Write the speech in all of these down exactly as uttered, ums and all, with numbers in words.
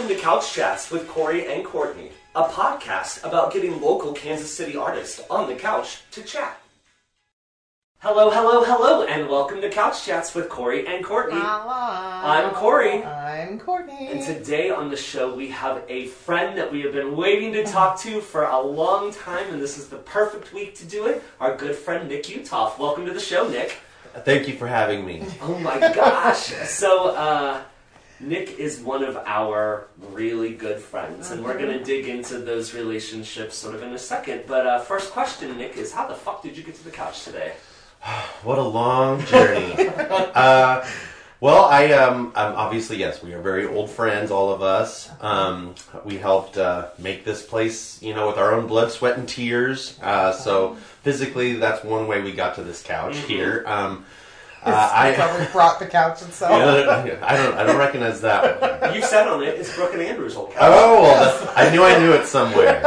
Welcome to Couch Chats with Corey and Courtney, a podcast about getting local Kansas City artists on the couch to chat. Hello, hello, hello, and welcome to Couch Chats with Corey and Courtney. Hello. I'm Corey. I'm Courtney. And today on the show we have a friend that we have been waiting to talk to for a long time, and this is the perfect week to do it. Our good friend Nick Utoff. Welcome to the show, Nick. Thank you for having me. Oh my gosh. So, uh... Nick is one of our really good friends, and we're going to dig into those relationships sort of in a second. But uh, first question, Nick, is how the fuck did you get to the couch today? What a long journey. uh, well, I um, um, obviously, yes, we are very old friends, all of us. Um, we helped uh, make this place, you know, with our own blood, sweat, and tears. Uh, so physically, that's one way we got to this couch mm-hmm. here. Um, Uh, I probably brought the couch itself. Yeah, I don't. I don't recognize that one. You sat on it. It's Brooke and Andrew's old couch. Oh, well, yes. I knew I knew it somewhere.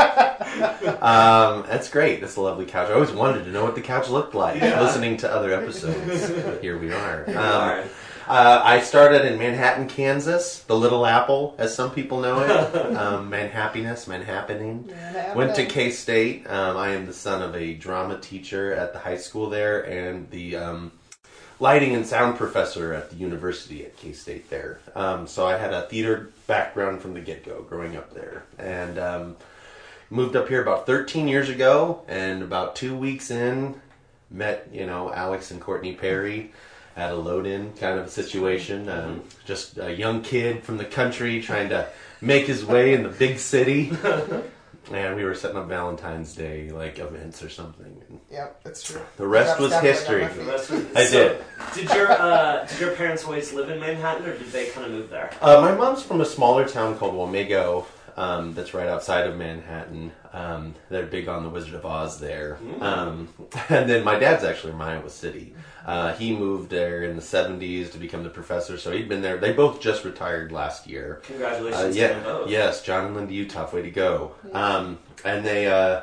Um, that's great. That's a lovely couch. I always wanted to know what the couch looked like. Yeah. Listening to other episodes, but here we are. Here we um, are. Uh, I started in Manhattan, Kansas, the Little Apple, as some people know it. Um, Manhappiness, Manhappening. Went to K-State. Um, I am the son of a drama teacher at the high school there, and the um, lighting and sound professor at the university at K-State there. Um, so I had a theater background from the get-go, growing up there. And um, moved up here about thirteen years ago, and about two weeks in, met, you know, Alex and Courtney Perry at a load-in kind of a situation. Um, just a young kid from the country trying to make his way in the big city. And we were setting up Valentine's Day, like, events or something. Yep, that's true. The rest was history. The rest was, I so, did. Did your uh, did your parents always live in Manhattan, or did they kind of move there? Uh, my mom's from a smaller town called Wamego, um, that's right outside of Manhattan. Um, they're big on the Wizard of Oz there. Mm. Um, and then my dad's actually from Iowa City. Uh, he moved there in the seventies to become the professor, so he'd been there. They both just retired last year. Congratulations uh, yeah, to them both. Yes, John and Linda Utoff, way to go. Um, and they, uh,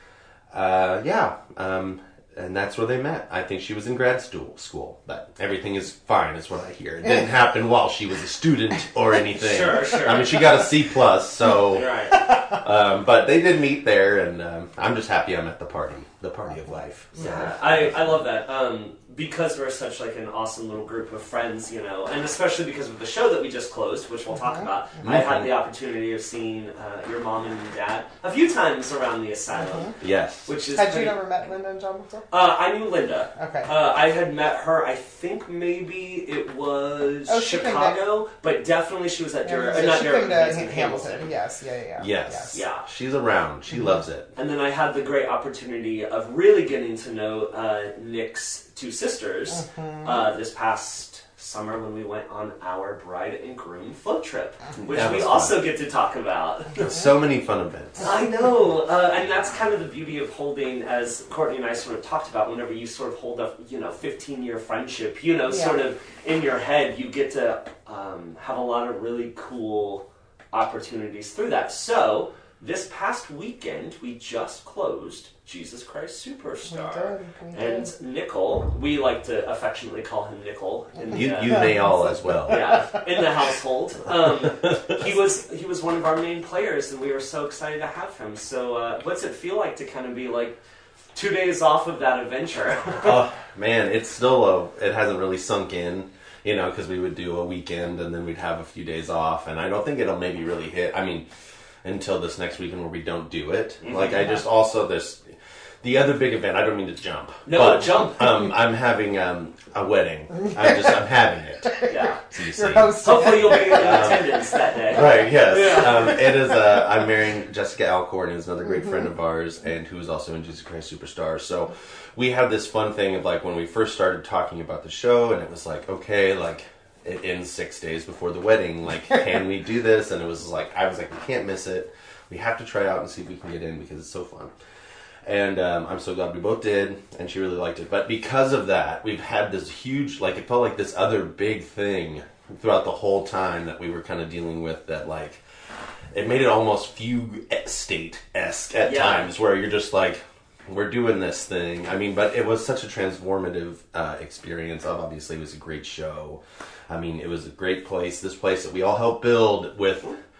uh, yeah, um, and that's where they met. I think she was in grad school, school, but everything is fine, is what I hear. It didn't happen while she was a student or anything. Sure, sure. I mean, she got a C plus, so. Right. Um, but they did meet there, and um, I'm just happy I'm at the party, the party of life. So. Yeah, I, I love that. Um, because we're such like an awesome little group of friends, you know, and especially because of the show that we just closed, which we'll talk about. Mm-hmm. I had the opportunity of seeing uh, your mom and your dad a few times around the asylum. Mm-hmm. Yes. Which is Had pretty... you never met Linda and John before? Uh, I knew Linda. Okay. Uh, I had met her, I think maybe it was oh, Chicago, but definitely she was at yeah, Durham. so Uh, not she Durham, came to Hamilton. Hamilton. Hamilton. Yes, yeah, yeah. Yes. yes. Yeah. She's around. She mm-hmm. loves it. And then I had the great opportunity of really getting to know uh, Nick's two sisters mm-hmm. uh, this past summer when we went on our bride and groom float trip, which we fun. also get to talk about. So many fun events. I know, uh, and that's kind of the beauty of holding, as Courtney and I sort of talked about, whenever you sort of hold a, you know, fifteen-year friendship, you know, yeah. sort of in your head, you get to um, have a lot of really cool opportunities through that. So, this past weekend, we just closed Jesus Christ Superstar. We did, we and did. Nickel, we like to affectionately call him Nickel. In the, you uh, you may all as well. Yeah, in the household. Um, he was he was one of our main players, and we were so excited to have him. So uh, what's it feel like to kind of be like two days off of that adventure? Oh, man, it's still, a, it hasn't really sunk in. You know, because we would do a weekend, and then we'd have a few days off, and I don't think it'll maybe really hit. I mean... until this next weekend where we don't do it. Mm-hmm. Like, I just also, this, the other big event, I don't mean to jump. No, but, jump. um, I'm having um, a wedding. I'm just, I'm having it. Yeah. So you You're see. Hopefully you'll be in attendance that day. Right, yes. Yeah. Um, it is, uh, I'm marrying Jessica Alcorn, who's another great mm-hmm. friend of ours, and who's also in Jesus Christ Superstar. So we have this fun thing of, like, when we first started talking about the show, and it was like, okay, like, it ends six days before the wedding. Like, can we do this? And it was like, I was like, we can't miss it. We have to try out and see if we can get in because it's so fun. And um, I'm so glad we both did, and she really liked it. But because of that, we've had this huge, like, it felt like this other big thing throughout the whole time that we were kind of dealing with that, like, it made it almost fugue state-esque at yeah. times where you're just like, we're doing this thing. I mean, but it was such a transformative uh, experience. Obviously, it was a great show. I mean, it was a great place. This place that we all helped build with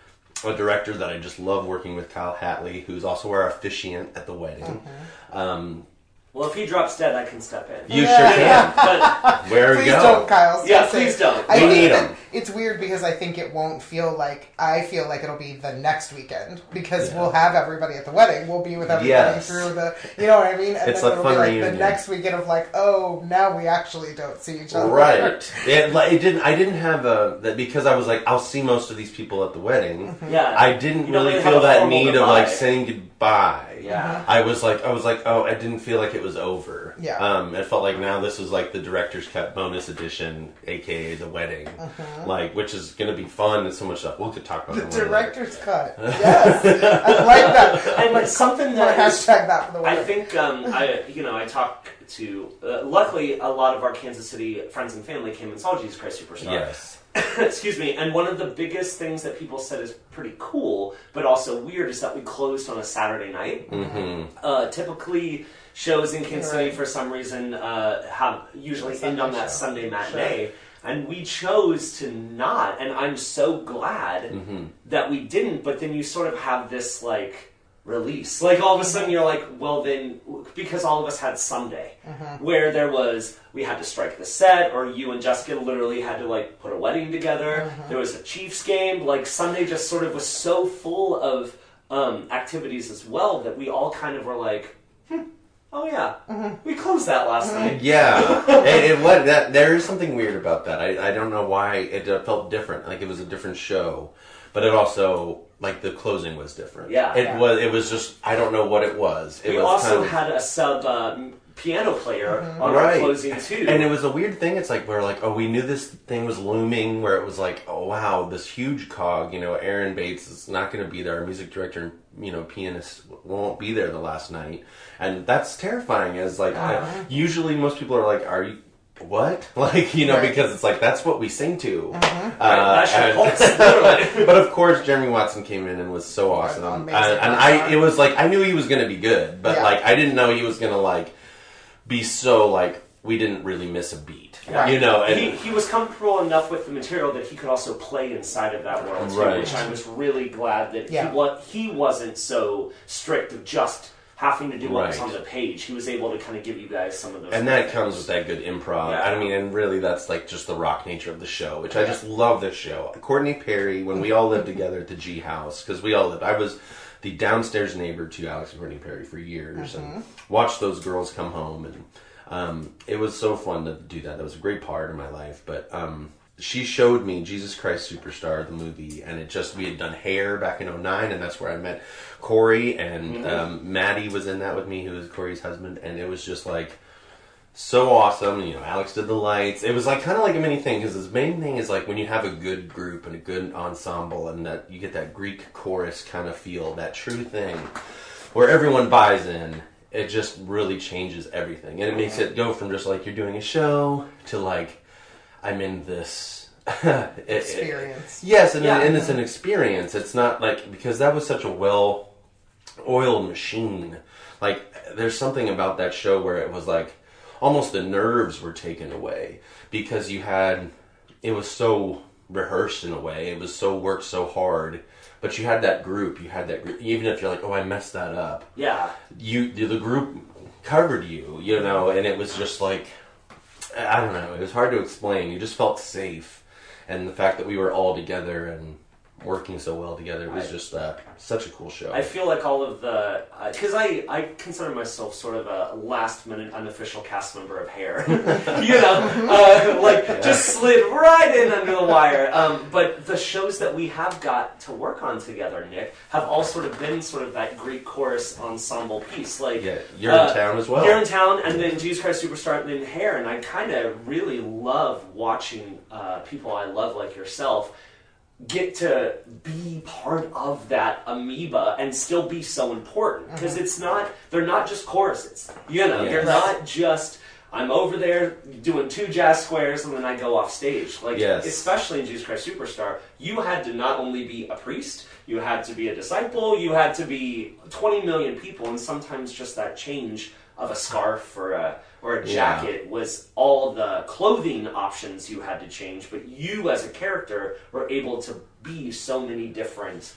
a director that I just love working with, Kyle Hatley, who's also our officiant at the wedding. Mm-hmm. Um, Well, if he drops dead, I can step in. You yeah. sure can. But where please go? don't, Kyle. Yeah, please don't. I we need him. It's weird because I think it won't feel like, I feel like it'll be the next weekend because yeah. we'll have everybody at the wedding. We'll be with everybody yes. through the, you know what I mean? And it's then a it'll fun be like reunion. the next weekend of like, oh, now we actually don't see each other. Right. it, it didn't. I didn't have a that because I was like, I'll see most of these people at the wedding. Mm-hmm. Yeah. I didn't you really feel that need goodbye. of like saying goodbye. Yeah. I was like, I was like, oh, I didn't feel like it was over. Yeah. Um, it felt like now this was like the director's cut bonus edition, aka the wedding, uh-huh. like which is going to be fun and so much stuff. We could talk about the it director's cut. Yes, I like that. And like something that hashtag that for the wedding. I think um, I you know I talk to. Uh, luckily, a lot of our Kansas City friends and family came and saw Jesus Christ Superstar. Yes. Excuse me. And one of the biggest things that people said is pretty cool, but also weird, is that we closed on a Saturday night. Mm-hmm. Uh, typically, shows in Kansas City, right. for some reason, uh, have usually end on that show. Sunday matinee. Sure. And we chose to not, and I'm so glad mm-hmm. that we didn't, but then you sort of have this, like, release. Like, all of a sudden you're like, well then, because all of us had Sunday, mm-hmm. where there was, we had to strike the set, or you and Jessica literally had to, like, put a wedding together. Mm-hmm. There was a Chiefs game. Like, Sunday just sort of was so full of um, activities as well that we all kind of were like, hmm, oh yeah, mm-hmm. we closed that last mm-hmm. night. Yeah, it, it what that there is something weird about that. I I don't know why it uh, felt different. Like it was a different show, but it also like the closing was different. Yeah, it yeah. was. It was just I don't know what it was. It we was also kind of, had a sub uh, piano player mm-hmm. on right. our closing too, and it was a weird thing. It's like we're like, oh, we knew this thing was looming. Where it was like, oh wow, this huge cog. You know, Aaron Bates is not going to be there. Our music director and you know pianist won't be there the last night. And that's terrifying as like, uh-huh. I, usually most people are like, are you, what? Like, you know, right. because it's like, that's what we sing to. Uh-huh. Uh, right, and, pulse, but of course, Jeremy Watson came in and was so awesome. And, and I, it was like, I knew he was going to be good, but yeah. like, I didn't know he was going to like, be so like, we didn't really miss a beat. Right. You know, and he, he was comfortable enough with the material that he could also play inside of that world too, right. which I was really glad that yeah. he, wa- he wasn't so strict of just having to do what was Right. on the page. He was able to kind of give you guys some of those. And that things. comes with that good improv. Yeah. I mean, and really that's like just the rock nature of the show, which I just love this show. Courtney Perry, when we all lived together at the G House, because we all lived, I was the downstairs neighbor to Alex and Courtney Perry for years, Mm-hmm. and watched those girls come home, and um, it was so fun to do that. That was a great part of my life, but um, she showed me Jesus Christ Superstar, the movie, and it just, we had done Hair back in oh nine, and that's where I met Corey, and Mm-hmm. um, Maddie was in that with me, who was Corey's husband, and it was just like, so awesome. You know, Alex did the lights. It was like kind of like a mini thing, because his main thing is like when you have a good group and a good ensemble, and that you get that Greek chorus kind of feel, that true thing, where everyone buys in. It just really changes everything, and it makes it go from just like you're doing a show to like I'm in this it, experience. It, yes, and, Yeah. and it's an experience. It's not like, because that was such a well-oiled machine. Like there's something about that show where it was like almost the nerves were taken away, because you had, it was so rehearsed in a way. It was so worked so hard. But you had that group, you had that group, even if you're like, oh, I messed that up. Yeah. You, the group covered you, you know, and it was just like, I don't know, it was hard to explain. You just felt safe. And the fact that we were all together and working so well together, it was I, just uh, such a cool show. I feel like all of the, because uh, I, I consider myself sort of a last minute unofficial cast member of Hair. You know, uh, like yeah. just slid right in under the wire. Um, but the shows that we have got to work on together, Nick, have all sort of been sort of that Greek chorus ensemble piece. Like, yeah, you're uh, in town as well. You're in town, and then Jesus Christ Superstar, and then Hair. And I kind of really love watching uh, people I love like yourself get to be part of that amoeba and still be so important, because Mm-hmm. it's not, they're not just choruses, you know, Yes. they're not just, I'm over there doing two jazz squares and then I go off stage. Like, Yes. especially in Jesus Christ Superstar, you had to not only be a priest, you had to be a disciple, you had to be twenty million people, and sometimes just that change of a scarf or a or a jacket yeah. was all the clothing options you had to change, but you as a character were able to be so many different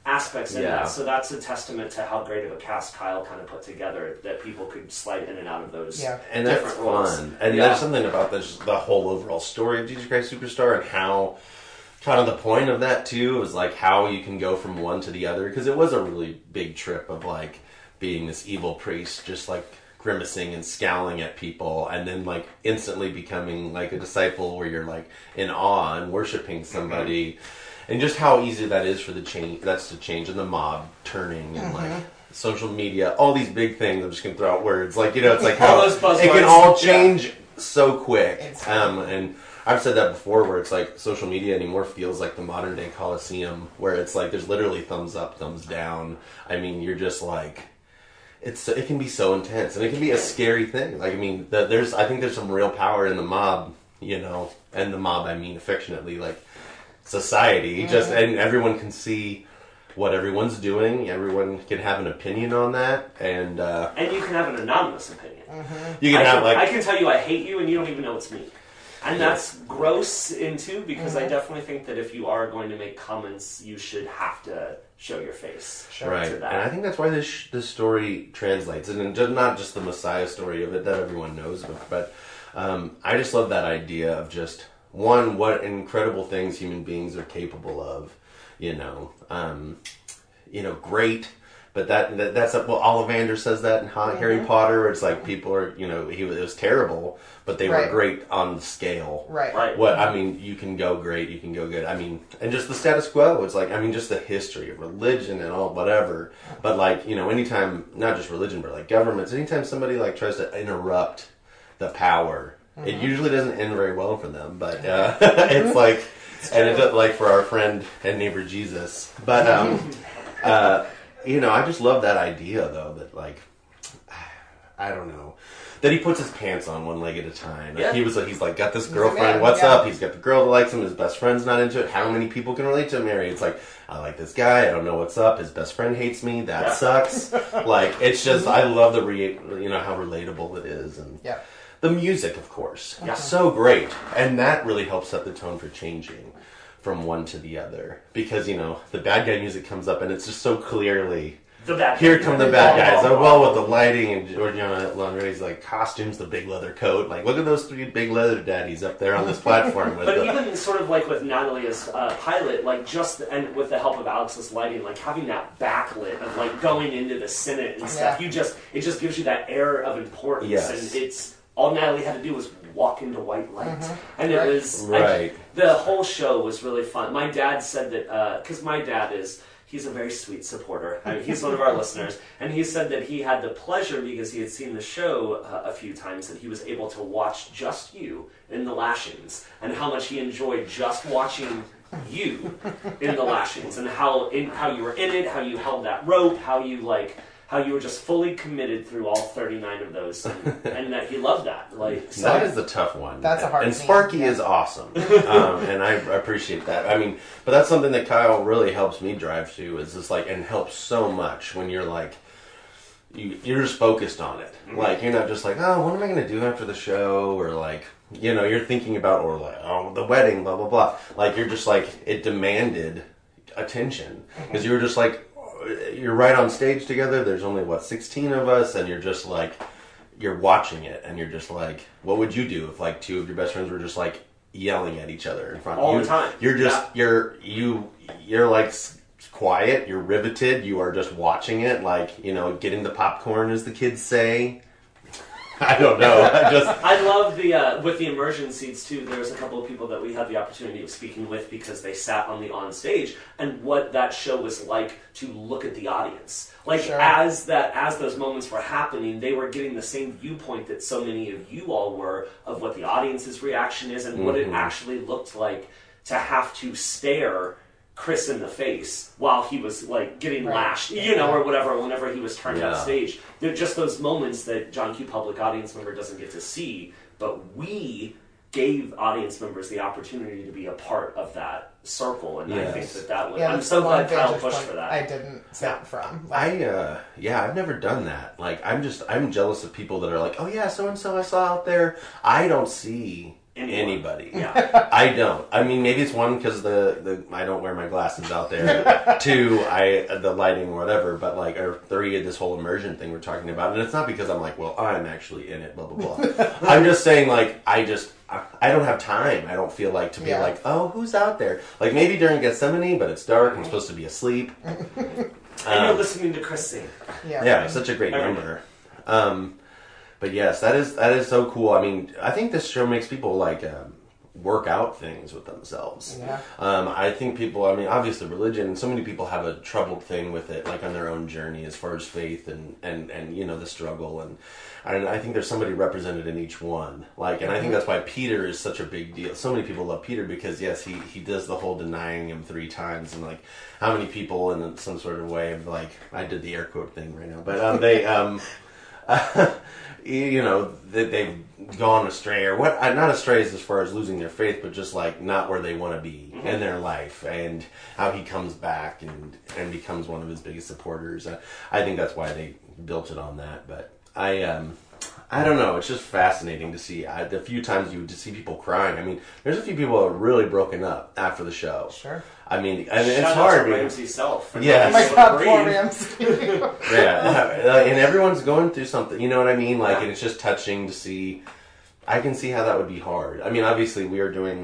aspects in Yeah. that. So that's a testament to how great of a cast Kyle kind of put together, that people could slide in and out of those Yeah. And that's different roles. fun. And Yeah. there's something about this, the whole overall story of Jesus Christ Superstar, and how kind of the point of that too is like how you can go from one to the other, because it was a really big trip of like being this evil priest just like grimacing and scowling at people, and then like instantly becoming like a disciple where you're like in awe and worshiping somebody. Mm-hmm. And just how easy that is for the change, that's to change, and the mob turning, and mm-hmm. like social media, all these big things. I'm just gonna throw out words, like, you know, it's like how those buzzwords. It can all change yeah. so quick. It's um, and I've said that before, where it's like social media anymore feels like the modern day Coliseum, where it's like there's literally thumbs up, thumbs down. I mean, you're just like, it's it can be so intense, and it can be a scary thing. Like, I mean, the, there's I think there's some real power in the mob, you know, and the mob I mean affectionately, like. Society, mm-hmm. just and everyone can see what everyone's doing. Everyone can have an opinion on that, and uh, and you can have an anonymous opinion. Mm-hmm. You can I have can, like I can tell you I hate you, and you don't even know it's me. And that's gross in too, because mm-hmm. I definitely think that if you are going to make comments, you should have to show your face. Sure. Right, and I think that's why this this story translates, and just, not just the Messiah story of it that everyone knows, but, but um, I just love that idea of just. One, what incredible things human beings are capable of, you know, um, you know, great, but that, that that's well, Ollivander says that in mm-hmm. Harry Potter, where it's like people are, you know, he it was terrible, but they right. were great on the scale. Right. Right. What I mean, you can go great, you can go good. I mean, and just the status quo. It's like I mean, just the history of religion and all whatever. But like you know, anytime not just religion, but like governments, anytime somebody like tries to interrupt the power. It usually doesn't end very well for them, but uh, it's like, it's and it's like for our friend and neighbor Jesus. But um, uh, you know, I just love that idea though that like, I don't know, that he puts his pants on one leg at a time. Like, yeah. He was like, he's like got this girlfriend. What's yeah. up? He's got the girl that likes him. His best friend's not into it. How many people can relate to Mary? It's like I like this guy. I don't know what's up. His best friend hates me. That yeah. sucks. Like it's just I love the re- you know how relatable it is and. Yeah. The music, of course, yeah. so great, and that really helps set the tone for changing from one to the other. Because you know the bad guy music comes up, and it's just so clearly the bad. Here come the bad guys. Oh well, with the lighting and Giorgiana Landry's like costumes, the big leather coat. Like look at those three big leather daddies up there on this platform. With but the, even sort of like with Natalie as uh, pilot, like just and with the help of Alex's lighting, like having that backlit of like going into the Senate and stuff, yeah. you just it just gives you that air of importance, yes. and it's. All Natalie had to do was walk into white light. Mm-hmm. And it right. was... Right. I, the whole show was really fun. My dad said that... Because uh, my dad is... He's a very sweet supporter. I mean, he's one of our listeners. And he said that he had the pleasure, because he had seen the show uh, a few times, that he was able to watch just you in the lashings. And how much he enjoyed just watching you in the lashings. And how in, how you were in it, how you held that rope, how you, like... How you were just fully committed through all thirty-nine of those, and, and that he loved that. Like so. That is the tough one. That's a hard. And scene, Sparky yeah. is awesome, um, and I appreciate that. I mean, but that's something that Kyle really helps me drive to. Is just like and helps so much when you're like, you you're just focused on it. Mm-hmm. Like you're not just like, oh, what am I going to do after the show, or like. You know, you're thinking about, or like, oh, the wedding, blah blah blah. Like you're just like it demanded attention because you were just like. You're right on stage together. There's only what sixteen of us, and you're just like you're watching it, and you're just like, what would you do if like two of your best friends were just like yelling at each other in front of you? All the time. You're just yeah. you're you you're like quiet. You're riveted. You are just watching it, like you know, getting the popcorn, as the kids say. I don't know. I just I love the uh, with the immersion seats too. There was a couple of people that we had the opportunity of speaking with because they sat on the on stage, and what that show was like to look at the audience. Like sure. as that as those moments were happening, they were getting the same viewpoint that so many of you all were of what the audience's reaction is and mm-hmm. what it actually looked like to have to stare Chris in the face while he was like getting right. lashed, you know, or whatever, whenever he was turned yeah. on stage. They're just those moments that John Q. Public audience member doesn't get to see, but we gave audience members the opportunity to be a part of that circle, and yes. I think that that was... Yeah, I'm so glad Kyle pushed point for that. I didn't sit yeah. from. Like, I, uh, yeah, I've never done that. Like, I'm just, I'm jealous of people that are like, oh yeah, so-and-so I saw out there. I don't see Anyone. anybody. Yeah. I don't. I mean, maybe it's one because the, the I don't wear my glasses out there. Two, I the lighting or whatever. But like, or three, this whole immersion thing we're talking about, and it's not because I'm like, well, I'm actually in it. Blah blah blah. I'm just saying, like, I just I, I don't have time. I don't feel like to be Yeah. like, oh, who's out there? Like maybe during Gethsemane, but it's dark. I'm supposed to be asleep. And Um, you're listening to Chris sing. Yeah. Yeah, such a great Every number. Um, but yes, that is that is so cool. I mean, I think this show makes people like um, work out things with themselves. Yeah. Um, I think people. I mean, obviously, religion. So many people have a troubled thing with it, like on their own journey as far as faith and and and you know the struggle and. And I think there's somebody represented in each one. Like, and I think that's why Peter is such a big deal. So many people love Peter because, yes, he, he does the whole denying him three times. And, like, how many people in some sort of way of, like, I did the air quote thing right now. But um, they, um, uh, you know, they, they've gone astray. Or what, not astray as far as losing their faith, but just, like, not where they want to be mm-hmm. in their life. And how he comes back and, and becomes one of his biggest supporters. Uh, I think that's why they built it on that. But I, um, I don't know. It's just fascinating to see. I, the few times you just see people crying. I mean, there's a few people that are really broken up after the show. Sure. I mean, and Shout it's out hard. to Ramsey's self. Yeah. Oh my God, poor Ramsey. Yeah, and everyone's going through something. You know what I mean? Like, Yeah. and it's just touching to see. I can see how that would be hard. I mean, obviously, we are doing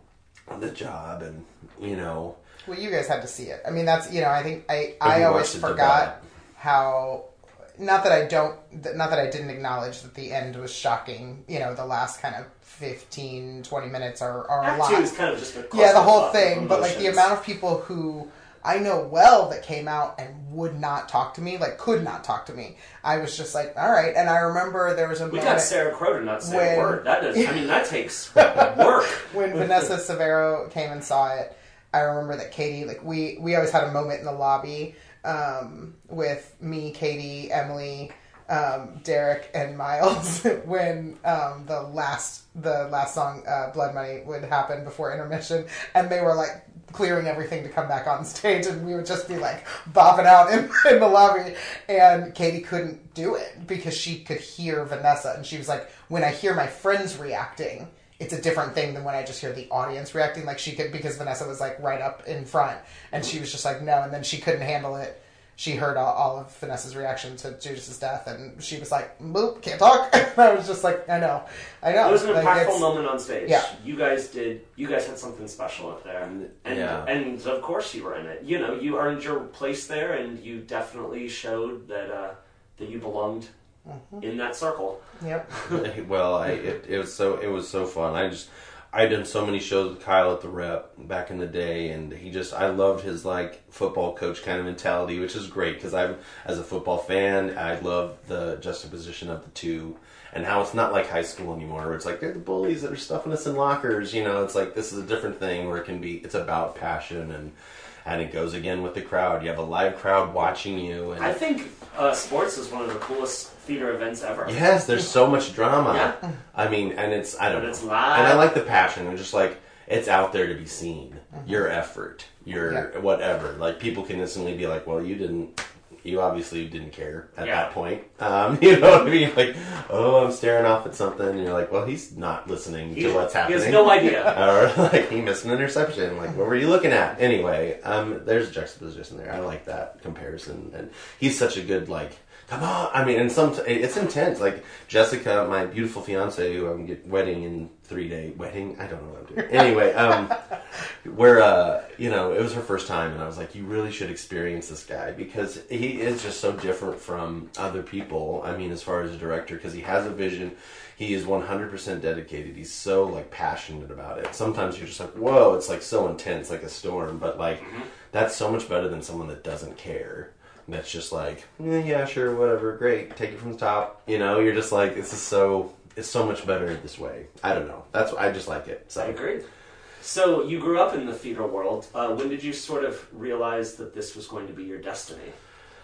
the job, and you know. Well, you guys had to see it. I mean, that's you know. I think I But I we always watched it forgot how. Not that I don't, not that I didn't acknowledge that the end was shocking. You know, the last kind of fifteen, twenty minutes are, are a Act lot. two is kind of just a Yeah, the whole clusterfuck of thing. But like the emotions. amount of people who I know well that came out and would not talk to me, like could not talk to me. I was just like, all right. And I remember there was a We moment got Sarah Crow to not say when- a word. That is, I mean, that takes work. when Vanessa Severo came and saw it. I remember that Katie, like we, we always had a moment in the lobby um, with me, Katie, Emily, um, Derek, and Miles when um, the last the last song, uh, Blood Money, would happen before intermission, and they were like clearing everything to come back on stage, and we would just be like bopping out in, in the lobby, and Katie couldn't do it because she could hear Vanessa, and she was like, when I hear my friends reacting, it's a different thing than when I just hear the audience reacting. Like she could, because Vanessa was like right up in front, and she was just like, no, and then she couldn't handle it. She heard all, all of Vanessa's reaction to Judas's death, and she was like, boop, can't talk. And I was just like, I know, I know. It was an like, impactful it's- moment on stage. Yeah. You guys did, you guys had something special up there. And, Yeah. and of course you were in it. You know, you earned your place there, and you definitely showed that, uh, that you belonged Mm-hmm. in that circle. Yep. Well, I it, it was so it was so fun. I just I done so many shows with Kyle at the Rep back in the day, and he just I loved his like football coach kind of mentality, which is great because I'm as a football fan, I love the juxtaposition of the two and how it's not like high school anymore, where it's like they're the bullies that are stuffing us in lockers. You know, it's like this is a different thing where it can be it's about passion and. And it goes again with the crowd. You have a live crowd watching you. And I think uh, sports is one of the coolest theater events ever. yes, there's so much drama. Yeah. I mean, and it's I don't And know. it's live. And I like the passion and just like it's out there to be seen. Your effort, your Yeah. whatever. Like people can instantly be like, "Well, you didn't. You obviously didn't care at Yeah. that point." Um, you know what I mean? Like, oh, I'm staring off at something, and you're like, "Well, he's not listening He, to what's he happening." has no idea. Or like he missed an interception. Like, what were you looking at? Anyway, um, there's a juxtaposition there. I like that comparison, and he's such a good like. Come on! I mean, and some it's intense. Like Jessica, my beautiful fiance, who I'm getting wedding in three day wedding. I don't know what I'm doing. Anyway, um, where uh, you know, it was her first time, and I was like, you really should experience this guy because he is just so different from other people. I mean, as far as a director, because he has a vision. He is one hundred percent dedicated. He's so like passionate about it. Sometimes you're just like, whoa, it's like so intense, like a storm. But like, mm-hmm. that's so much better than someone that doesn't care. That's just like, eh, yeah, sure, whatever, great, take it from the top. You know, you're just like, this is so, it's so much better this way. I don't know. That's I just like it. So. I agree. So you grew up in the theater world. Uh, when did you sort of realize that this was going to be your destiny?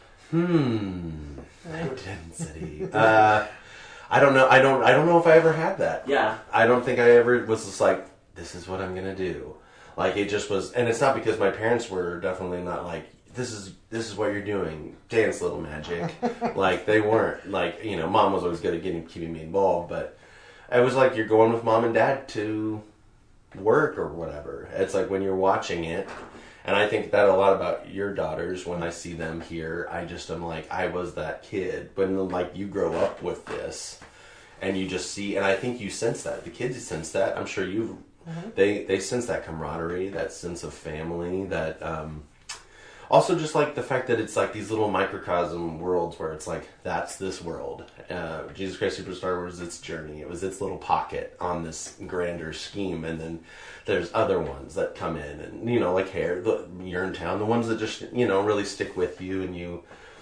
Hmm. Intensity. uh, I don't know. I don't. I don't know if I ever had that. Yeah. I don't think I ever was just like, this is what I'm gonna do. Like it just was, and it's not because my parents were definitely not like, this is this is what you're doing, dance little magic. Like they weren't like, you know, mom was always good at getting keeping me involved, but it was like you're going with mom and dad to work or whatever. It's like when you're watching it, and I think that a lot about your daughters. When I see them here, I just am like, I was that kid. But like you grow up with this, and you just see, and I think you sense that. The kids sense that. I'm sure you, mm-hmm. they they sense that camaraderie, that sense of family, that. Um, Also, just like the fact that it's like these little microcosm worlds where it's like, that's this world. Uh, Jesus Christ Superstar was its journey. It was its little pocket on this grander scheme. And then there's other ones that come in. And, you know, like Hair, the Urinetown, the ones that just, you know, really stick with you and you...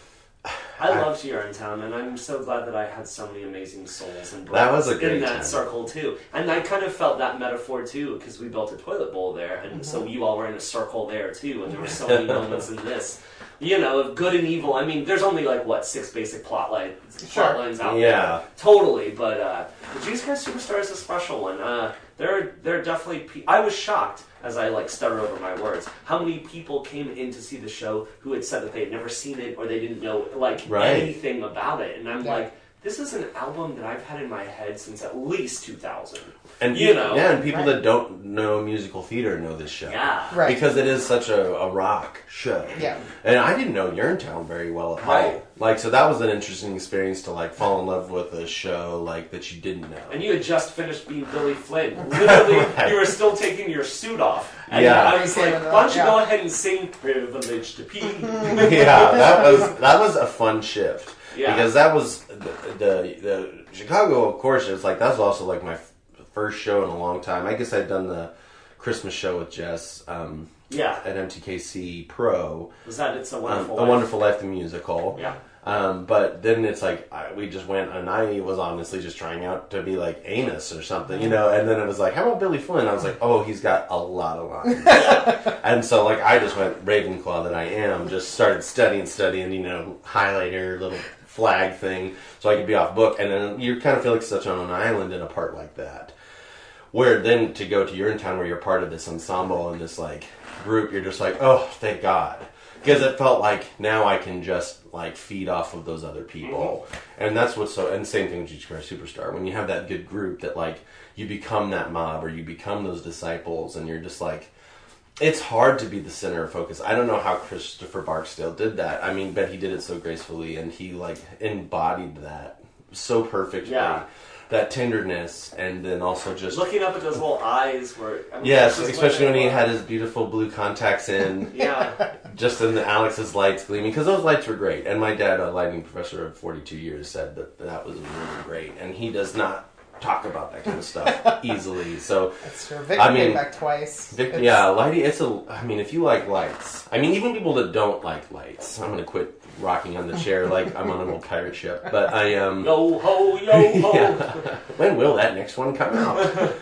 I, I loved Urinetown, and I'm so glad that I had so many amazing souls and that was a great in that time. circle too. And I kind of felt that metaphor too, because we built a toilet bowl there, and mm-hmm. so you all were in a circle there too, and there were so many moments in this, you know, of good and evil. I mean, there's only like what six basic plot lines, sure. plot lines out yeah. there, totally. But uh, the Jesus Christ Superstar is a special one. Uh, there, there are definitely. Pe- I was shocked. As I like stutter over my words, how many people came in to see the show who had said that they had never seen it or they didn't know like right. anything about it, and I'm yeah. like, this is an album that I've had in my head since at least two thousand. And you know, yeah, and people right. that don't know musical theater know this show, yeah, right, because it is such a, a rock show. Yeah, and I didn't know Urinetown very well at right. all. Like, so that was an interesting experience to like fall in love with a show like that you didn't know. And you had just finished being Billy Flynn. Literally, right. you were still taking your suit off. And yeah, I was like, why don't you yeah. go ahead and sing "Privilege to Pee"? yeah, that was that was a fun shift. Yeah. Because that was the, the the Chicago, of course. It was like that was also like my first show in a long time. I guess I'd done the Christmas show with Jess. Um, yeah. At M T K C Pro. Was that It's a Wonderful um, Life? A Wonderful Life, the musical. Yeah. Um, but then it's like I, we just went, and I was honestly just trying out to be like Amos or something, you know. And then it was like, how about Billy Flynn? I was like, oh, he's got a lot of lines. And so like I just went Ravenclaw that I am, just started studying, studying, you know, highlighter, little flag thing, so I could be off book. And then you kind of feel like such on an island in a part like that. Where then to go to Urinetown, where you're part of this ensemble and this like group, you're just like, oh, thank God. Because it felt like now I can just like feed off of those other people. Mm-hmm. And that's what's so, and same thing with Jesus Christ Superstar. When you have that good group that like, you become that mob or you become those disciples and you're just like, it's hard to be the center of focus. I don't know how Christopher Barksdale did that. I mean, but he did it so gracefully and he like embodied that so perfectly. Yeah. That tenderness, and then also just looking up at those little eyes were. I mean, yes, especially when he had his beautiful blue contacts in. Yeah, just in the Alex's lights gleaming, because those lights were great. And my dad, a lighting professor of forty-two years, said that that was really great. And he does not talk about that kind of stuff easily. So that's true. Vic I mean, came back twice. Vic, yeah, lighting. It's a. I mean, if you like lights, I mean, even people that don't like lights, I'm gonna quit rocking on the chair like I'm on an old pirate ship. But I um. Yo ho, yo ho. Yeah. When will that next one come out?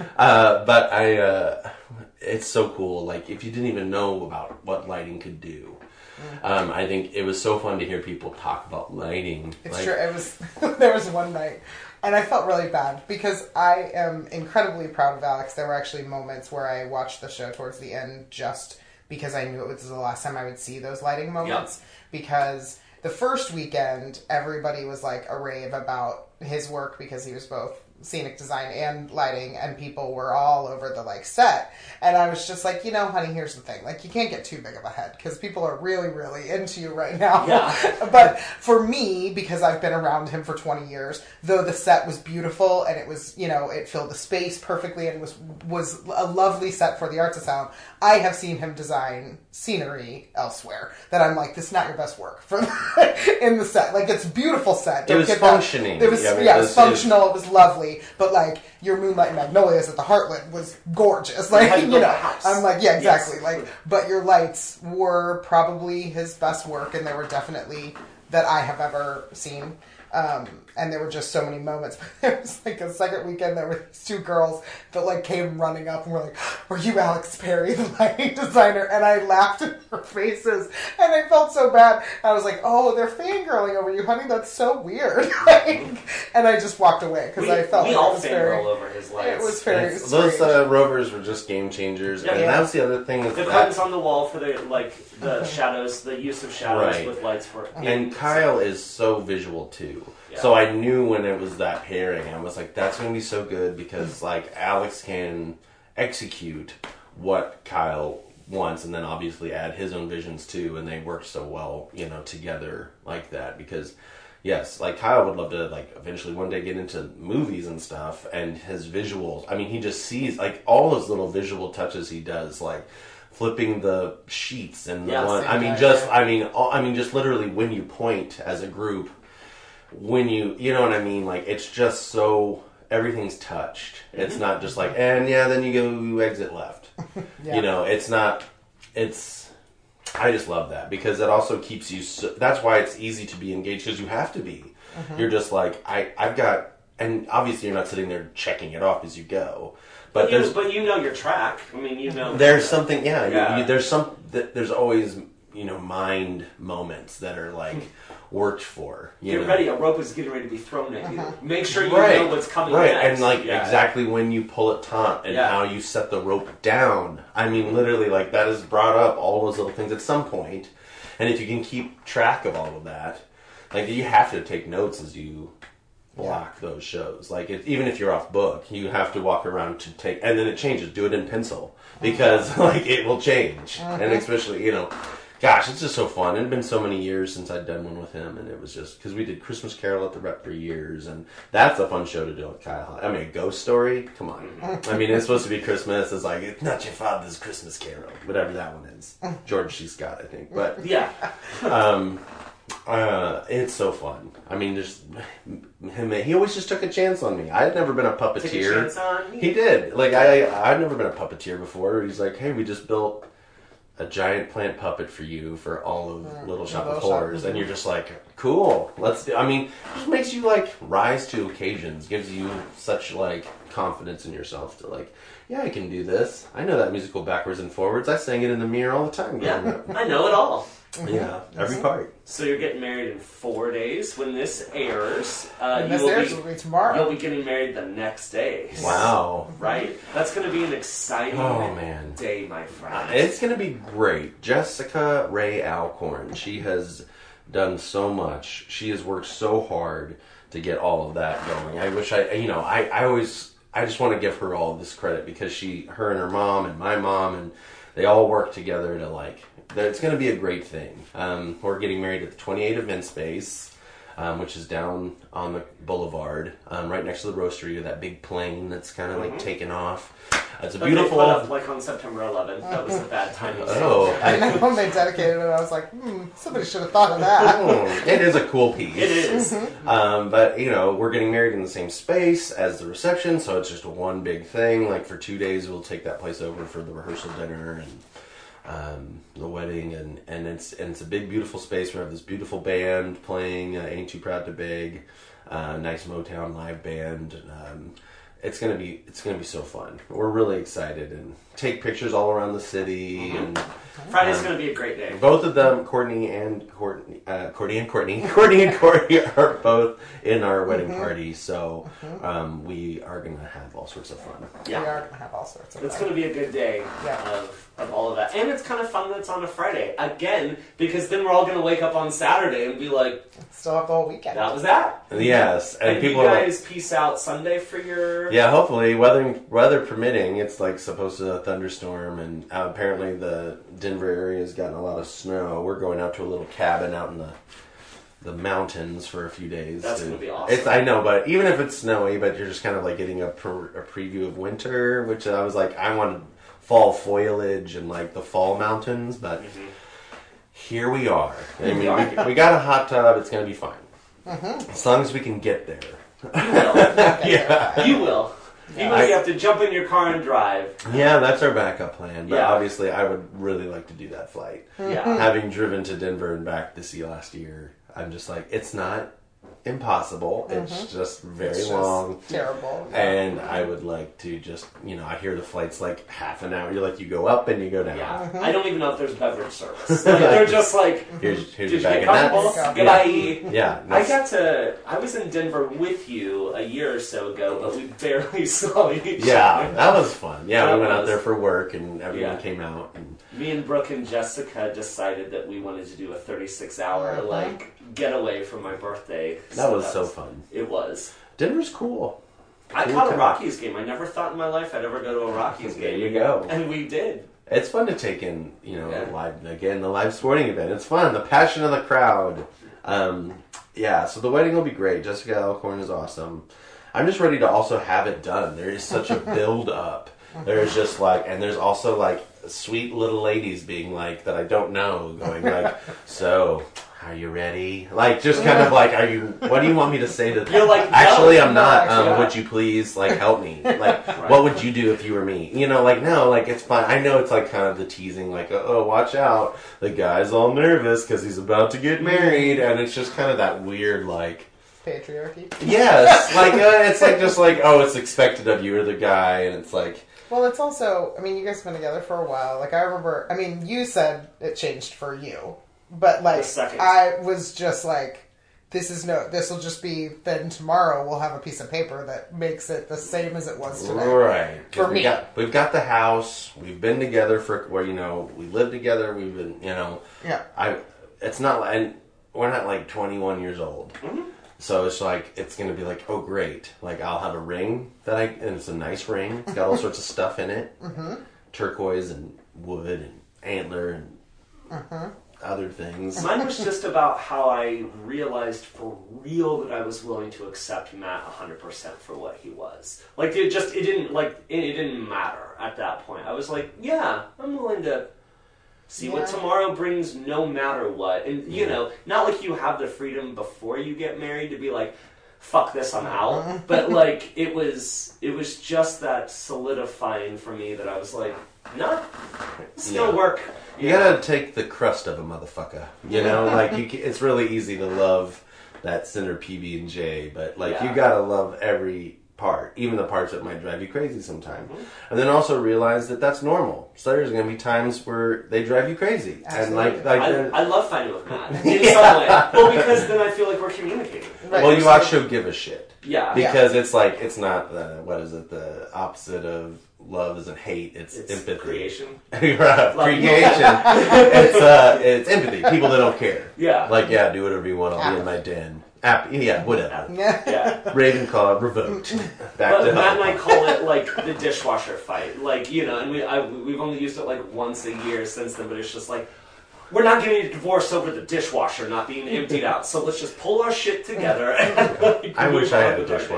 uh, but I. Uh, it's so cool. Like if you didn't even know about what lighting could do. Um, I think it was so fun to hear people talk about lighting. It's like, true. It was. There was one night, and I felt really bad because I am incredibly proud of Alex. There were actually moments where I watched the show towards the end just because I knew it was the last time I would see those lighting moments. Yep. Because the first weekend, everybody was like a rave about his work because he was both scenic design and lighting, and people were all over the like set, and I was just like, you know, honey, here's the thing, like you can't get too big of a head because people are really really into you right now. Yeah. But for me, because I've been around him for twenty years, though the set was beautiful and it was, you know, it filled the space perfectly and was was a lovely set for the Arts of Sound, I have seen him design scenery elsewhere that I'm like, this is not your best work for in the set. Like it's a beautiful set. Don't it was functioning. That. It was yeah, I mean, yeah, it was, was functional. It was lovely. But like your Moonlight and Magnolias at the Heartland was gorgeous. Like you know, I'm like yeah, exactly. Yes. Like, but your lights were probably his best work, and they were definitely that I have ever seen. Um, and there were just so many moments. There was like a second weekend, there were these two girls that like came running up and were like, "Were you Alex Perry, the lighting designer?" And I laughed in their faces, and I felt so bad. I was like, "Oh, they're fangirling over you, honey. That's so weird." Like, and I just walked away because I felt we like all it was fangirl very. over his lights. It was very. It's, those uh, rovers were just game changers, yeah, and yeah. that was the other thing. The curtains on the wall for the like the shadows, the use of shadows right. with lights for. And Kyle is so visual too. Yeah. So I knew when it was that pairing, I was like, that's going to be so good because like Alex can execute what Kyle wants and then obviously add his own visions too, and they work so well, you know, together like that because yes, like Kyle would love to like eventually one day get into movies and stuff, and his visuals, I mean, he just sees like all those little visual touches he does, like flipping the sheets and the Yeah, one, same I mean, guy, just, yeah. I mean, all, I mean, just literally when you point as a group, when you, you know what I mean? Like, it's just so, everything's touched. It's not just like, and yeah, then you go exit left. Yeah. You know, it's not, it's, I just love that because it also keeps you, so, that's why it's easy to be engaged because you have to be. Mm-hmm. You're just like, I, I've got, and obviously you're not sitting there checking it off as you go. But, But you, there's, but you know your track. I mean, you know. there's something, yeah, you- Yeah. You, there's some, th- there's always, you know, mind moments that are like worked for. You Get know? ready, a rope is getting ready to be thrown at you. Make sure you Right, know what's coming right, next. and like Yeah. exactly when you pull it taut and Yeah. how you set the rope down. I mean, literally, like that is brought up all those little things at some point, and if you can keep track of all of that, like you have to take notes as you block those shows. Like it, even if you're off book, you have to walk around to take, and then it changes. Do it in pencil because like it will change, and especially you know. Gosh, it's just so fun. It had been so many years since I'd done one with him, and it was just because we did Christmas Carol at the Rep for years, and that's a fun show to do with Kyle. I mean, a ghost story? Come on. I mean, it's supposed to be Christmas. It's like, it's not your father's Christmas Carol, whatever that one is. George C. Scott, I think. But Yeah. um, uh, it's so fun. I mean, just him. He always just took a chance on me. I had never been a puppeteer. Take a chance on me. He did. Like I, I'd never been a puppeteer before. He's like, hey, we just built a giant plant puppet for you for all of Mm, Little Shop Little of Shop. Horrors, and you're just like, cool. Let's do. I mean, it just makes you like rise to occasions. Gives you such like confidence in yourself to like, yeah, I can do this. I know that musical backwards and forwards. I sang it in the mirror all the time growing Yeah, up. I know it all. Yeah, every part. So you're getting married in four days. When this airs, uh, And you this will airs be, will be tomorrow. you'll be getting married the next day. Wow. Right? That's going to be an exciting Oh, man. day, my friend. It's going to be great. Jessica Ray Alcorn, she has done so much. She has worked so hard to get all of that going. I wish I, you know, I, I always, I just want to give her all this credit because she, her and her mom and my mom, and they all work together to like, it's going to be a great thing. Um, we're getting married at the twenty-eight Event Space, um, which is down on the boulevard, um, right next to the roastery, that big plane that's kind of like taking off. It's a But beautiful. They put up, like on September eleventh. That was a bad timing. Oh, I know when they dedicated it, I was like, hmm, somebody should have thought of that. Mm, it is a cool piece. It is. Um, but, you know, we're getting married in the same space as the reception, so it's just a one big thing. Like, for two days, we'll take that place over for the rehearsal dinner and um, the wedding. And, and, it's, and it's a big, beautiful space. We have this beautiful band playing uh, Ain't Too Proud to Beg, uh, nice Motown live band. Um, it's gonna be it's gonna be so fun. We're really excited and take pictures all around the city. And Friday's um, going to be a great day. both of them, Courtney and Courtney, uh, Courtney and Courtney, Courtney and Courtney are both in our wedding party. So um, we are gonna have all sorts of fun. Yeah. We are going to have all sorts of It's fun. going to be a good day Yeah. of, of all of that. And it's kind of fun that it's on a Friday. Again, because then we're all going to wake up on Saturday and be like, Still have the whole weekend. that was that. Yes, and, And, people you are like, guys peace out Sunday for your... yeah, hopefully weather weather permitting. It's like supposed to thunderstorm, and uh, apparently the Denver area has gotten a lot of snow. We're going out to a little cabin out in the the mountains for a few days. That's And gonna be awesome. It's I know, but even if it's snowy, but you're just kind of like getting a, pre- a preview of winter, which I was like, I wanted fall foliage and like the fall mountains, but Mm-hmm. here we are. I Here we mean, are. we, we got a hot tub. It's gonna be fine Mm-hmm. as long as we can get there. You will. Yeah. You will. Even if you have to jump in your car and drive. Yeah, that's our backup plan. But Yeah. obviously, I would really like to do that flight. Yeah. Having driven to Denver and back to see last year, I'm just like, it's not impossible. It's just very It's just long. terrible. Yeah. And I would like to just, you know, I hear the flight's like half an hour. You're like, you go up and you go down. Yeah. I don't even know if there's beverage service. Like, they're just like, Here's, here's did your you bag get of comfortable? nuts. Goodbye. Yeah. I that's- got to, I was in Denver with you a year or so ago, but we barely saw each Yeah, other. that was fun. Yeah, That we went out was- there for work and everyone Yeah. came out. And Me and Brooke and Jessica decided that we wanted to do a thirty-six hour Uh-huh. like getaway for my birthday. day. That so was so fun. It was. Denver's cool. I cool caught town. a Rockies game. I never thought in my life I'd ever go to a Rockies There game. you go. And we did. It's fun to take in, you know, Yeah. live again the live sporting event. It's fun. The passion of the crowd. Um, yeah. So the wedding will be great. Jessica Alcorn is awesome. I'm just ready to also have it done. There is such a build up. There's just like, and there's also like sweet little ladies being like that I don't know, going like, so. Are you ready? Like, just kind of like, are you, what do you want me to say to them? You're like, no, actually, I'm no, not. Um, yeah. Would you please, like, help me? Like, Right. what would you do if you were me? You know, like, no, like, it's fine. I know it's like kind of the teasing, like, oh, watch out. The guy's all nervous because he's about to get married. And it's just kind of that weird, like, Patriarchy. yes. Like, uh, it's like, just like, oh, it's expected of you. You're the guy. And it's like, Well, it's also, I mean, you guys have been together for a while. Like, I remember, I mean, you said it changed for you. But, like, The second. I was just like, this is no, this will just be, then tomorrow we'll have a piece of paper that makes it the same as it was today. right. 'Cause For we me. Got, we've got the house. We've been together for, where, you know, we live together. We've been, you know, Yeah. I, it's not, and we're not like twenty-one years old. Mm-hmm. So it's like, it's going to be like, oh, great. Like, I'll have a ring that I, and it's a nice ring. It's got all sorts of stuff in it. Mm-hmm. Turquoise and wood and antler and Mm-hmm. other things. Mine was just about how I realized for real that I was willing to accept Matt one hundred percent for what he was. Like, it just, it didn't, like, it, it didn't matter at that point. I was like, yeah, I'm willing to see what Yeah. tomorrow brings no matter what. And, you know, not like you have the freedom before you get married to be like, fuck this, I'm out. But, like, it was, it was just that solidifying for me that I was like, no, still Yeah. work. You gotta take the crust of a motherfucker. You know, like you, ca- it's really easy to love that center P B and J, but like Yeah. you gotta love every part, even the parts that might drive you crazy sometimes. Mm-hmm. And then also realize that that's normal. So there's gonna be times where they drive you crazy, and like Absolutely. like I, then- I love fighting with Matt in some way. Well, because then I feel like we're communicating. Right. well, you actually give a shit Yeah. because it's like it's not the what is it the opposite of love isn't hate, it's, It's empathy. creation. Right, Love. creation. it's uh, it's empathy. People that don't care. Yeah. Like, yeah, do whatever you want. I'll be in my den. App, yeah, whatever. Yeah. Yeah. Ravenclaw revoked. Back But to Matt and I Hufflepuff. call it like the dishwasher fight. Like, you know, and we I, we've only used it like once a year since then, but it's just like, we're not getting a divorce over the dishwasher not being emptied out, so let's just pull our shit together. And, like, I wish move I on had a with our day.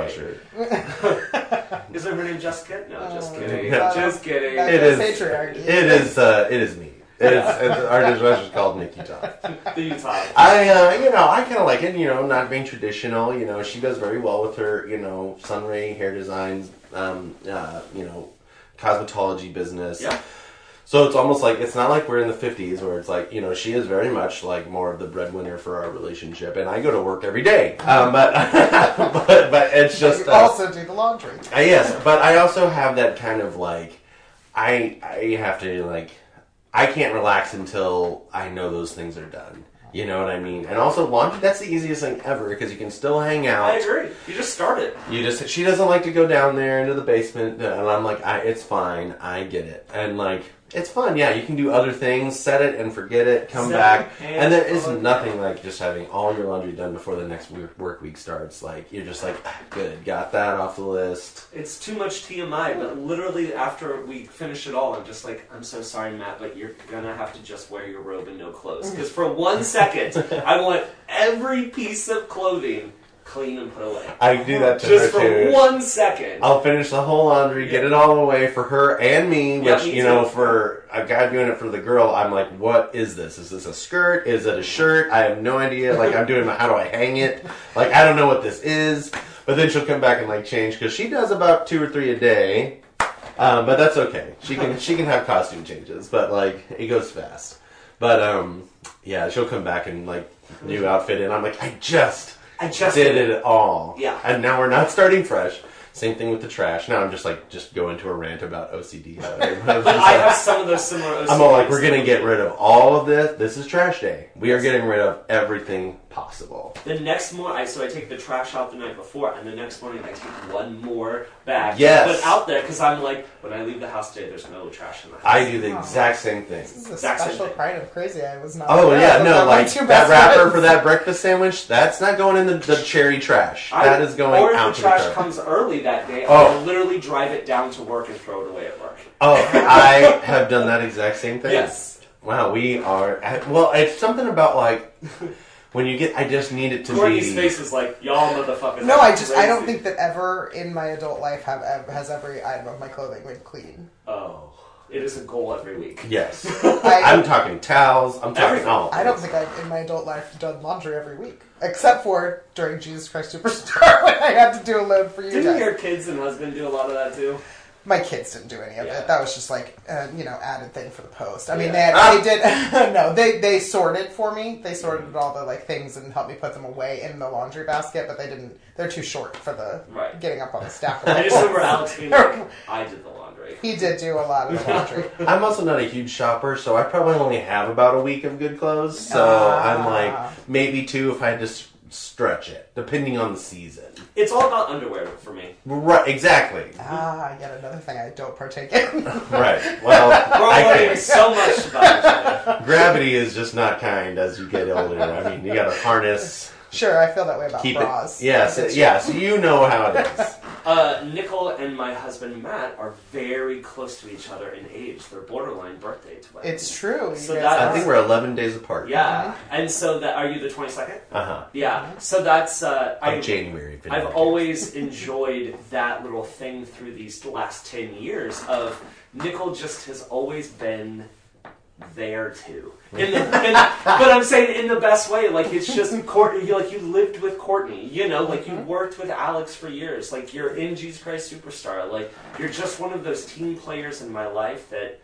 dishwasher. Is her name Jessica? No, just Oh, kidding. yeah. Just kidding. That's It is. patriarchy. It is. Uh, it is me. It is. It's, our dishwasher's called Nikki Top. The Utah. I, uh, you know, I kind of like it. You know, not being traditional. You know, she does very well with her. You know, Sunray hair designs. Um, uh, you know, cosmetology business. Yeah. So it's almost like, it's not like we're in the fifties where it's like, you know, she is very much like more of the breadwinner for our relationship, and I go to work every day. Um, but, but, but it's just, you uh, also do the laundry. uh, yes, but I also have that kind of like, I, I have to like, I can't relax until I know those things are done. You know what I mean? And also laundry, that's the easiest thing ever because you can still hang out. I agree. You just started. You just, she doesn't like to go down there into the basement, and I'm like, I, it's fine, I get it. And like, it's fun, yeah, you can do other things, set it and forget it, come Set back. it And there is and- nothing like just having all your laundry done before the next work work week starts. Like, you're just like, ah, good, got that off the list. It's too much T M I, but literally after we finish it all, I'm just like, I'm so sorry, Matt, but you're gonna have to just wear your robe and no clothes. Because for one second, I want every piece of clothing clean and put away. I do that to Just her for too. one second. I'll finish the whole laundry, get it all away for her and me, Yeah, which, me you know, too. for a guy doing it for the girl, I'm like, what is this? Is this a skirt? Is it a shirt? I have no idea. Like, I'm doing, how do I hang it? Like, I don't know what this is. But then she'll come back and, like, change, because she does about two or three a day. Um, but that's okay. She can, she can have costume changes, but, like, it goes fast. But, um, yeah, she'll come back and, like, new outfit, and I'm like, I just... I just did it all. Yeah. And now we're not starting fresh. Same thing with the trash. Now I'm just like, just go into a rant about O C D. But I have some of those similar O C Ds. I'm all like, we're going to get rid of all of this. This is trash day. We are getting rid of everything possible. The next morning, I, so I take the trash out the night before, and the next morning I take one more bag yes. to put out there, because I'm like, when I leave the house today, there's no trash in the house. I do the exact same thing. This is a exact special kind of crazy. I was not. Oh, yeah, no, like, that wrapper friends. for that breakfast sandwich, that's not going in the, the cherry trash. I, that is going or out if to the trash the comes early that day, Oh. I'll literally drive it down to work and throw it away at work. Oh, I have done that exact same thing. Yes. Wow, we are... Well, it's something about, like... When you get, I just need it to Courtney's be... face is like, y'all motherfuckers. No, I just, crazy. I don't think that ever in my adult life have has every item of my clothing been clean. Oh, it is a goal every week. Yes. I, I'm talking towels, I'm talking Everything. all. I don't think I've in my adult life done laundry every week, except for during Jesus Christ Superstar when I had to do a load for you Didn't guys. your kids and husband do a lot of that too? My kids didn't do any of Yeah. it. That was just like a, you know, added thing for the post. I mean, Yeah. they, Ah! they did. No, they they sorted for me. They sorted all the like things and helped me put them away in the laundry basket. But they didn't. They're too short for the Right. getting up on the stack. I just remember Alex being like, I did the laundry. He did do a lot of the laundry. I'm also not a huge shopper, so I probably only have about a week of good clothes. So Ah. I'm like, maybe two if I had to s- stretch it, depending on the season. It's all about underwear for me. Right, exactly. Ah, yet another thing I don't partake in. Right. Well, We're all I learning can't. so much about each other. Gravity is just not kind as you get older. I mean, you got to harness, Sure, I feel that way about keep bras. it. Yes, it, yes, you know how it is. Uh, Nicole and my husband Matt are very close to each other in age. They're borderline birthday twins. It's true. You So guys that- are. I think we're eleven days apart. Yeah, and so that are you the twenty-second? Uh huh. Yeah, so that's uh, I. Of January. if I've anyone cares. always enjoyed that little thing through these last ten years of Nicole just has always been there too. In the, in, but I'm saying in the best way. Like it's just Courtney. Like you lived with Courtney. You know, like you worked with Alex for years. Like you're in Jesus Christ Superstar. Like you're just one of those team players in my life that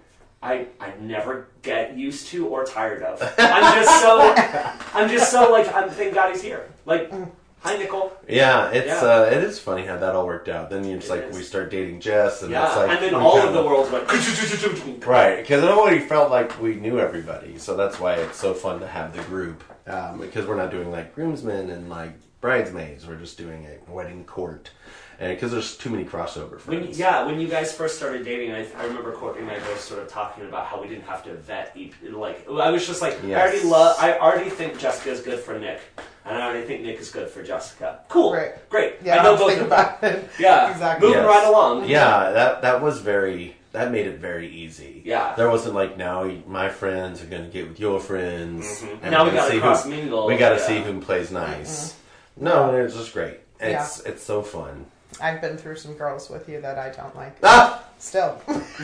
I I never get used to or tired of. I'm just so I'm just so like I'm thank God he's here. Like hi Nicole. Yeah, it's Yeah. Uh, it is funny how that all worked out. Then you just It like is. we start dating Jess, and Yeah, it's like and then we all kind of the world went right because it already felt like we knew everybody. So that's why it's so fun to have the group um, because we're not doing like groomsmen and like bridesmaids. We're just doing a wedding court, and because there's too many crossover When, friends. yeah, when you guys first started dating, I, I remember Courtney and I both sort of talking about how we didn't have to vet each. Like, I was just like, I Yes. already love. I already think Jessica's good for Nick, and I already think Nick is good for Jessica. Cool, Right. great. Yeah, I know I both think of them. about it. Yeah, Exactly. moving Yes. right along. Yeah, that that was very. That made it very easy. Yeah. There wasn't like now my friends are gonna get with your friends. Mhm. and Now we we're gonna gotta see cross who, mingle. We got to Yeah. see who plays nice. No, it's just great. It's it's so fun. I've been through some girls with you that I don't like. Ah! Still.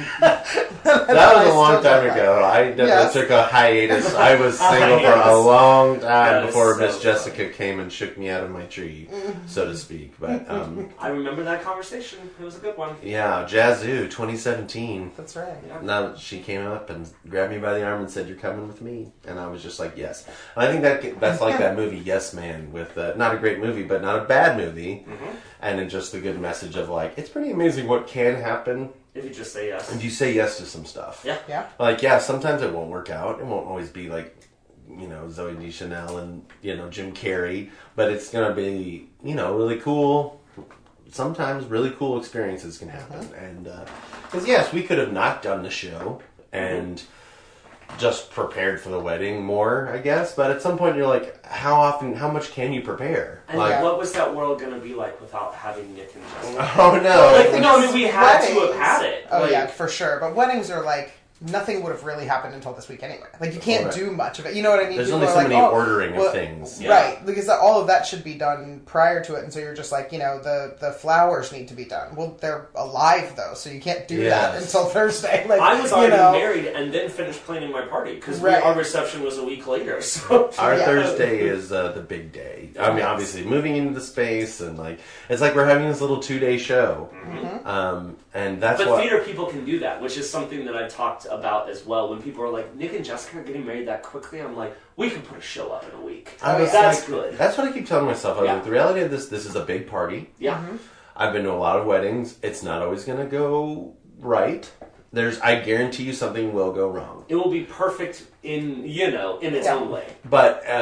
That was a long time ago. I definitely Yes. took a hiatus. I was A single for a hiatus. long time That is before so Miss funny. Jessica came and shook me out of my tree, so to speak. But um, I remember that conversation. It was a good one. yeah, Jazoo twenty seventeen. That's right. Yeah. Now she came up and grabbed me by the arm and said, "You're coming with me," and I was just like, "Yes." I think that that's like that movie Yes Man, with uh, not a great movie, but not a bad movie, Mm-hmm. and then just the good message of like, it's pretty amazing what can happen If you just say yes. if you say yes to some stuff. Yeah. Yeah. Like, yeah, sometimes it won't work out. It won't always be like, you know, Zoe Deschanel and, you know, Jim Carrey. But it's going to be, you know, really cool. Sometimes really cool experiences can happen. And, because, yes, we could have not done the show and just prepared for the wedding more, I guess. But at some point, you're like, how often, how much can you prepare? And Like, what was that world going to be like without having Nick and Jessica? oh, no. Like, no, I mean, we had to have Weddings- had it. Oh Like, yeah, for sure. But weddings are like nothing would have really happened until this week anyway. Like you can't Right. do much of it. You know what I mean? There's People only are so like, many oh, ordering well, of things. Yeah. Right, because all of that should be done prior to it, and so you're just like, you know, the the flowers need to be done. Well, they're alive though, so you can't do that Yes. until Thursday. Like I was you already know, married and then finished planning my party because Right. our reception was a week later. So Our Yeah. Thursday is uh, the big day. I mean, Yes. obviously, moving into the space and like it's like we're having this little two day show, Mm-hmm. um, and that's But what. theater people can do that, which is something that I've talked about as well. When people are like, Nick and Jessica are getting married that quickly, I'm like, we can put a show up in a week. I was That's like- good. That's what I keep telling myself. I was Yeah. like, the reality of this, this is a big party. Yeah. Mm-hmm. I've been to a lot of weddings. It's not always going to go right. There's, I guarantee you, something will go wrong. It will be perfect in, you know, in its Yeah. own way. But uh,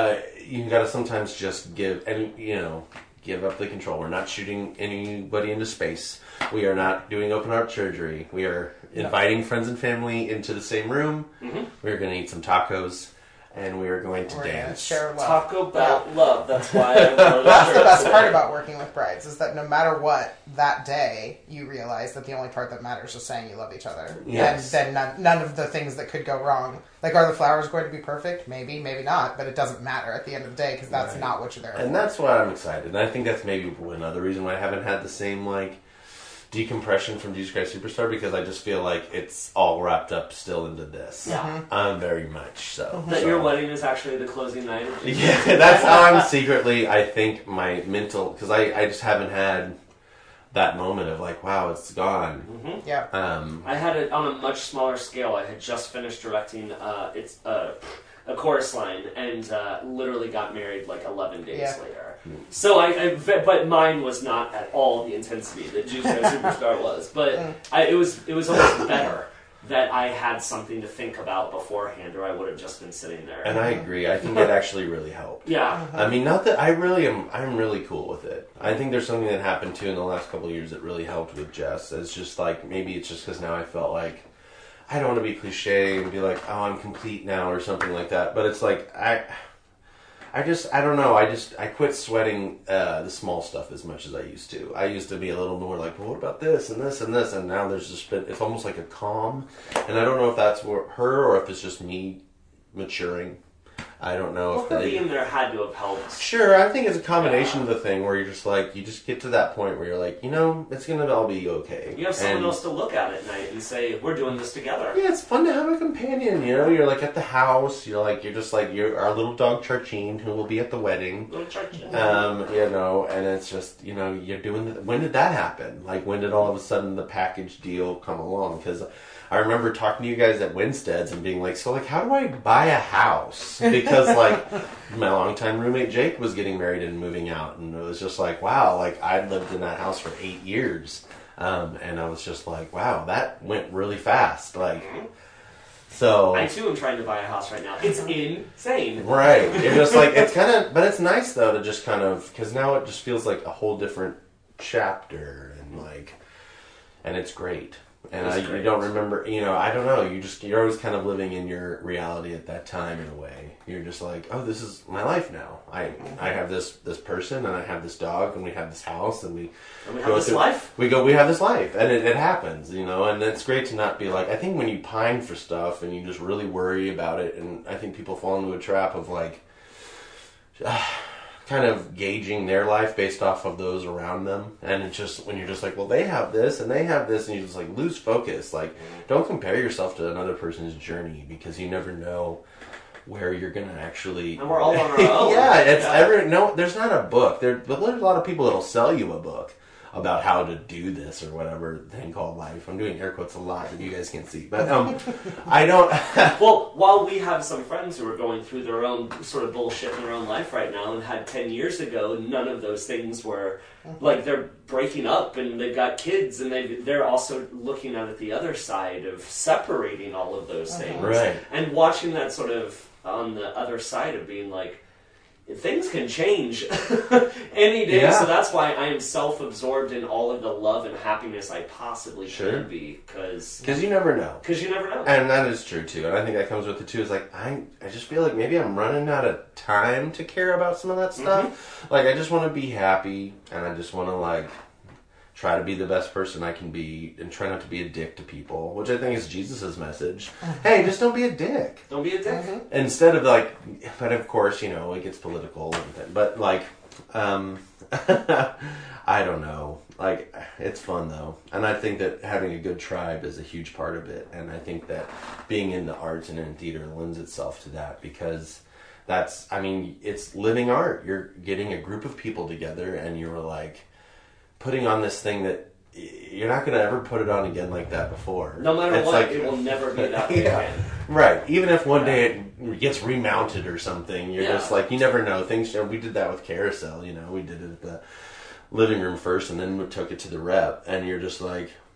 you got to sometimes just give, and you know, give up the control. We're not shooting anybody into space. We are not doing open heart surgery. We are inviting friends and family into the same room. Mm-hmm. We are going to eat some tacos. And we are going to We're dance. Share love. Talk about yeah. love. That's why I wore That's the best today. part about working with brides is that no matter what, that day you realize that the only part that matters is saying you love each other. Yes. And then none, none of the things that could go wrong. Like, are the flowers going to be perfect? Maybe, maybe not. But it doesn't matter at the end of the day because that's right. not what you're there for. And that's why I'm excited. And I think that's maybe another reason why I haven't had the same, like, decompression from Jesus Christ Superstar, because I just feel like it's all wrapped up still into this. Yeah. Um, very much so. That so. your wedding is actually the closing night. Yeah, that's how I'm secretly, I think, my mental, because I, I just haven't had that moment of like, wow, it's gone. Mm-hmm. Yeah. Um, I had it on a much smaller scale. I had just finished directing uh, it's uh, a chorus line and uh, literally got married like eleven days Yeah. later. So I, I, but mine was not at all the intensity that Juice Guy Superstar was. But I, it was, it was almost better that I had something to think about beforehand, or I would have just been sitting there. and I agree. I think it actually really helped. Yeah. I mean, not that I really am. I'm really cool with it. I think there's something that happened too in the last couple of years that really helped with Jess. It's just like maybe it's just because now I felt like I don't want to be cliche and be like, oh, I'm complete now or something like that. But it's like I. I just, I don't know, I just, I quit sweating uh, the small stuff as much as I used to. I used to be a little more like, well, what about this and this and this? And now there's just been, it's almost like a calm. And I don't know if that's her or if it's just me maturing. I don't know Well, if her they... being there had to have helped. Sure, I think it's a combination Yeah. of the thing where you're just like, you just get to that point where you're like, you know, it's going to all be okay. You have someone and, else to look at at night and say, we're doing this together. Yeah, it's fun to have a companion, you know? You're like at the house, you're like, you're just like, you're our little dog Charchine who will be at the wedding. Little church. Um, you know, and it's just, you know, you're doing, the, when did that happen? Like, when did all of a sudden the package deal come along? Because I remember talking to you guys at Winstead's and being like, so, like, how do I buy a house? Because, like, my longtime roommate Jake was getting married and moving out, and it was just like, wow, like, I'd lived in that house for eight years. Um, and I was just like, wow, that went really fast. Like, so... I, too, am trying to buy a house right now. It's insane. Right. It's just like, it's kind of, but it's nice though to just kind of, because now it just feels like a whole different chapter and like, and it's great. And It's I, great. you don't remember, you know, I don't know, you just, you're always kind of living in your reality at that time in a way. You're just like, oh, this is my life now. I I have this, this person and I have this dog and we have this house and we, And we go have this through- life. We go, we have this life, and it, it happens, you know, and it's great to not be like, I think when you pine for stuff and you just really worry about it, and I think people fall into a trap of like, kind of gauging their life based off of those around them, and it's just, when you're just like, well, they have this, and they have this, and you just like lose focus, like, don't compare yourself to another person's journey, because you never know where you're gonna actually... And we're all on our own. yeah, it's Yeah. every no. There's not a book. There, but there's a lot of people that'll sell you a book about how to do this or whatever thing called life. I'm doing air quotes a lot that you guys can't see, but um, I don't. Well, while we have some friends who are going through their own sort of bullshit in their own life right now and had ten years ago, none of those things were, like, they're breaking up and they've got kids and they they're also looking at it the other side of separating all of those things. Right. And watching that sort of on the other side of being like, things can change any day, Yeah. so that's why I am self-absorbed in all of the love and happiness I possibly Sure. can be, because Because you never know. you never know. And that is true too, and I think that comes with it too. Is like I, I just feel like maybe I'm running out of time to care about some of that stuff. Mm-hmm. Like I just want to be happy, and I just want to like try to be the best person I can be, and try not to be a dick to people, which I think is Jesus's message. Hey, just don't be a dick. Don't be a dick. Instead of like, but of course, you know, it gets political and thing, but like, um, I don't know. Like, it's fun though. And I think that having a good tribe is a huge part of it. And I think that being in the arts and in theater lends itself to that, because that's, I mean, it's living art. You're getting a group of people together and you're like putting on this thing that you're not going to ever put it on again like that before. No matter It's what, like- it will never be that way Yeah. again. Right. Even if one day it gets remounted or something, you're Yeah. just like, you never know. Things. We did that with Carousel. You know, we did it at the living room first, and then we took it to the rep, and you're just like,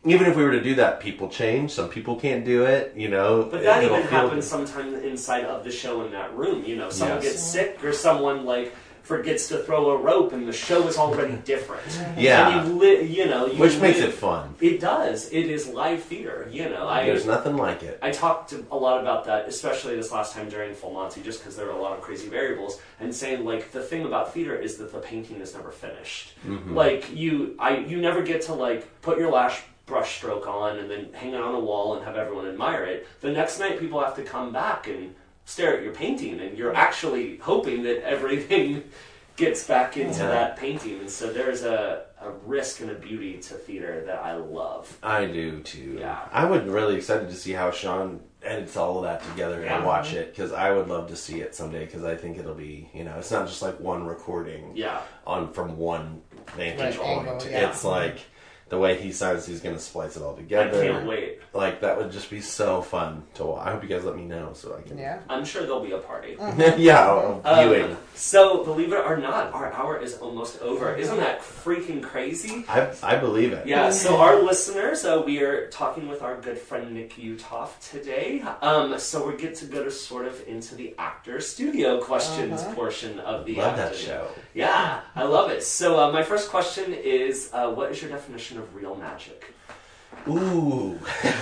even if we were to do that, people change. Some people can't do it, you know. But that It'll even feel- happens sometimes inside of the show in that room. You know, someone Yes. gets sick or someone like forgets to throw a rope, and the show is already different. Yeah. and you, li- you know, you Which makes live- it fun. It does. It is live theater. You know, I There's nothing like it. I talked a lot about that, especially this last time during Full Monty, just because there were a lot of crazy variables, and saying like the thing about theater is that the painting is never finished. Mm-hmm. Like you, I you never get to like put your last brush stroke on and then hang it on a wall and have everyone admire it. The next night, people have to come back and stare at your painting, and you're actually hoping that everything gets back into Yeah. that painting. And so there's a, a risk and a beauty to theater that I love. I do too. Yeah. I would really excited to see how Sean edits all of that together Yeah. and watch it, because I would love to see it someday, because I think it'll be, you know, it's not just like one recording Yeah. on from one vantage Right point. angle, yeah. It's like the way he says he's going to splice it all I together. can't wait. Like, that would just be so fun to watch. I hope you guys let me know so I can. Yeah. I'm sure there'll be a party. yeah, Um, viewing. so, believe it or not, our hour is almost over. Isn't that freaking crazy? I, I believe it. Yeah, so our listeners, uh, we are talking with our good friend Nick Utoff today. Um, so we get to go to sort of into the actor studio questions Uh-huh. portion of the Love that acting. show. Yeah, I love it. So uh, my first question is, uh, what is your definition of real magic? Ooh.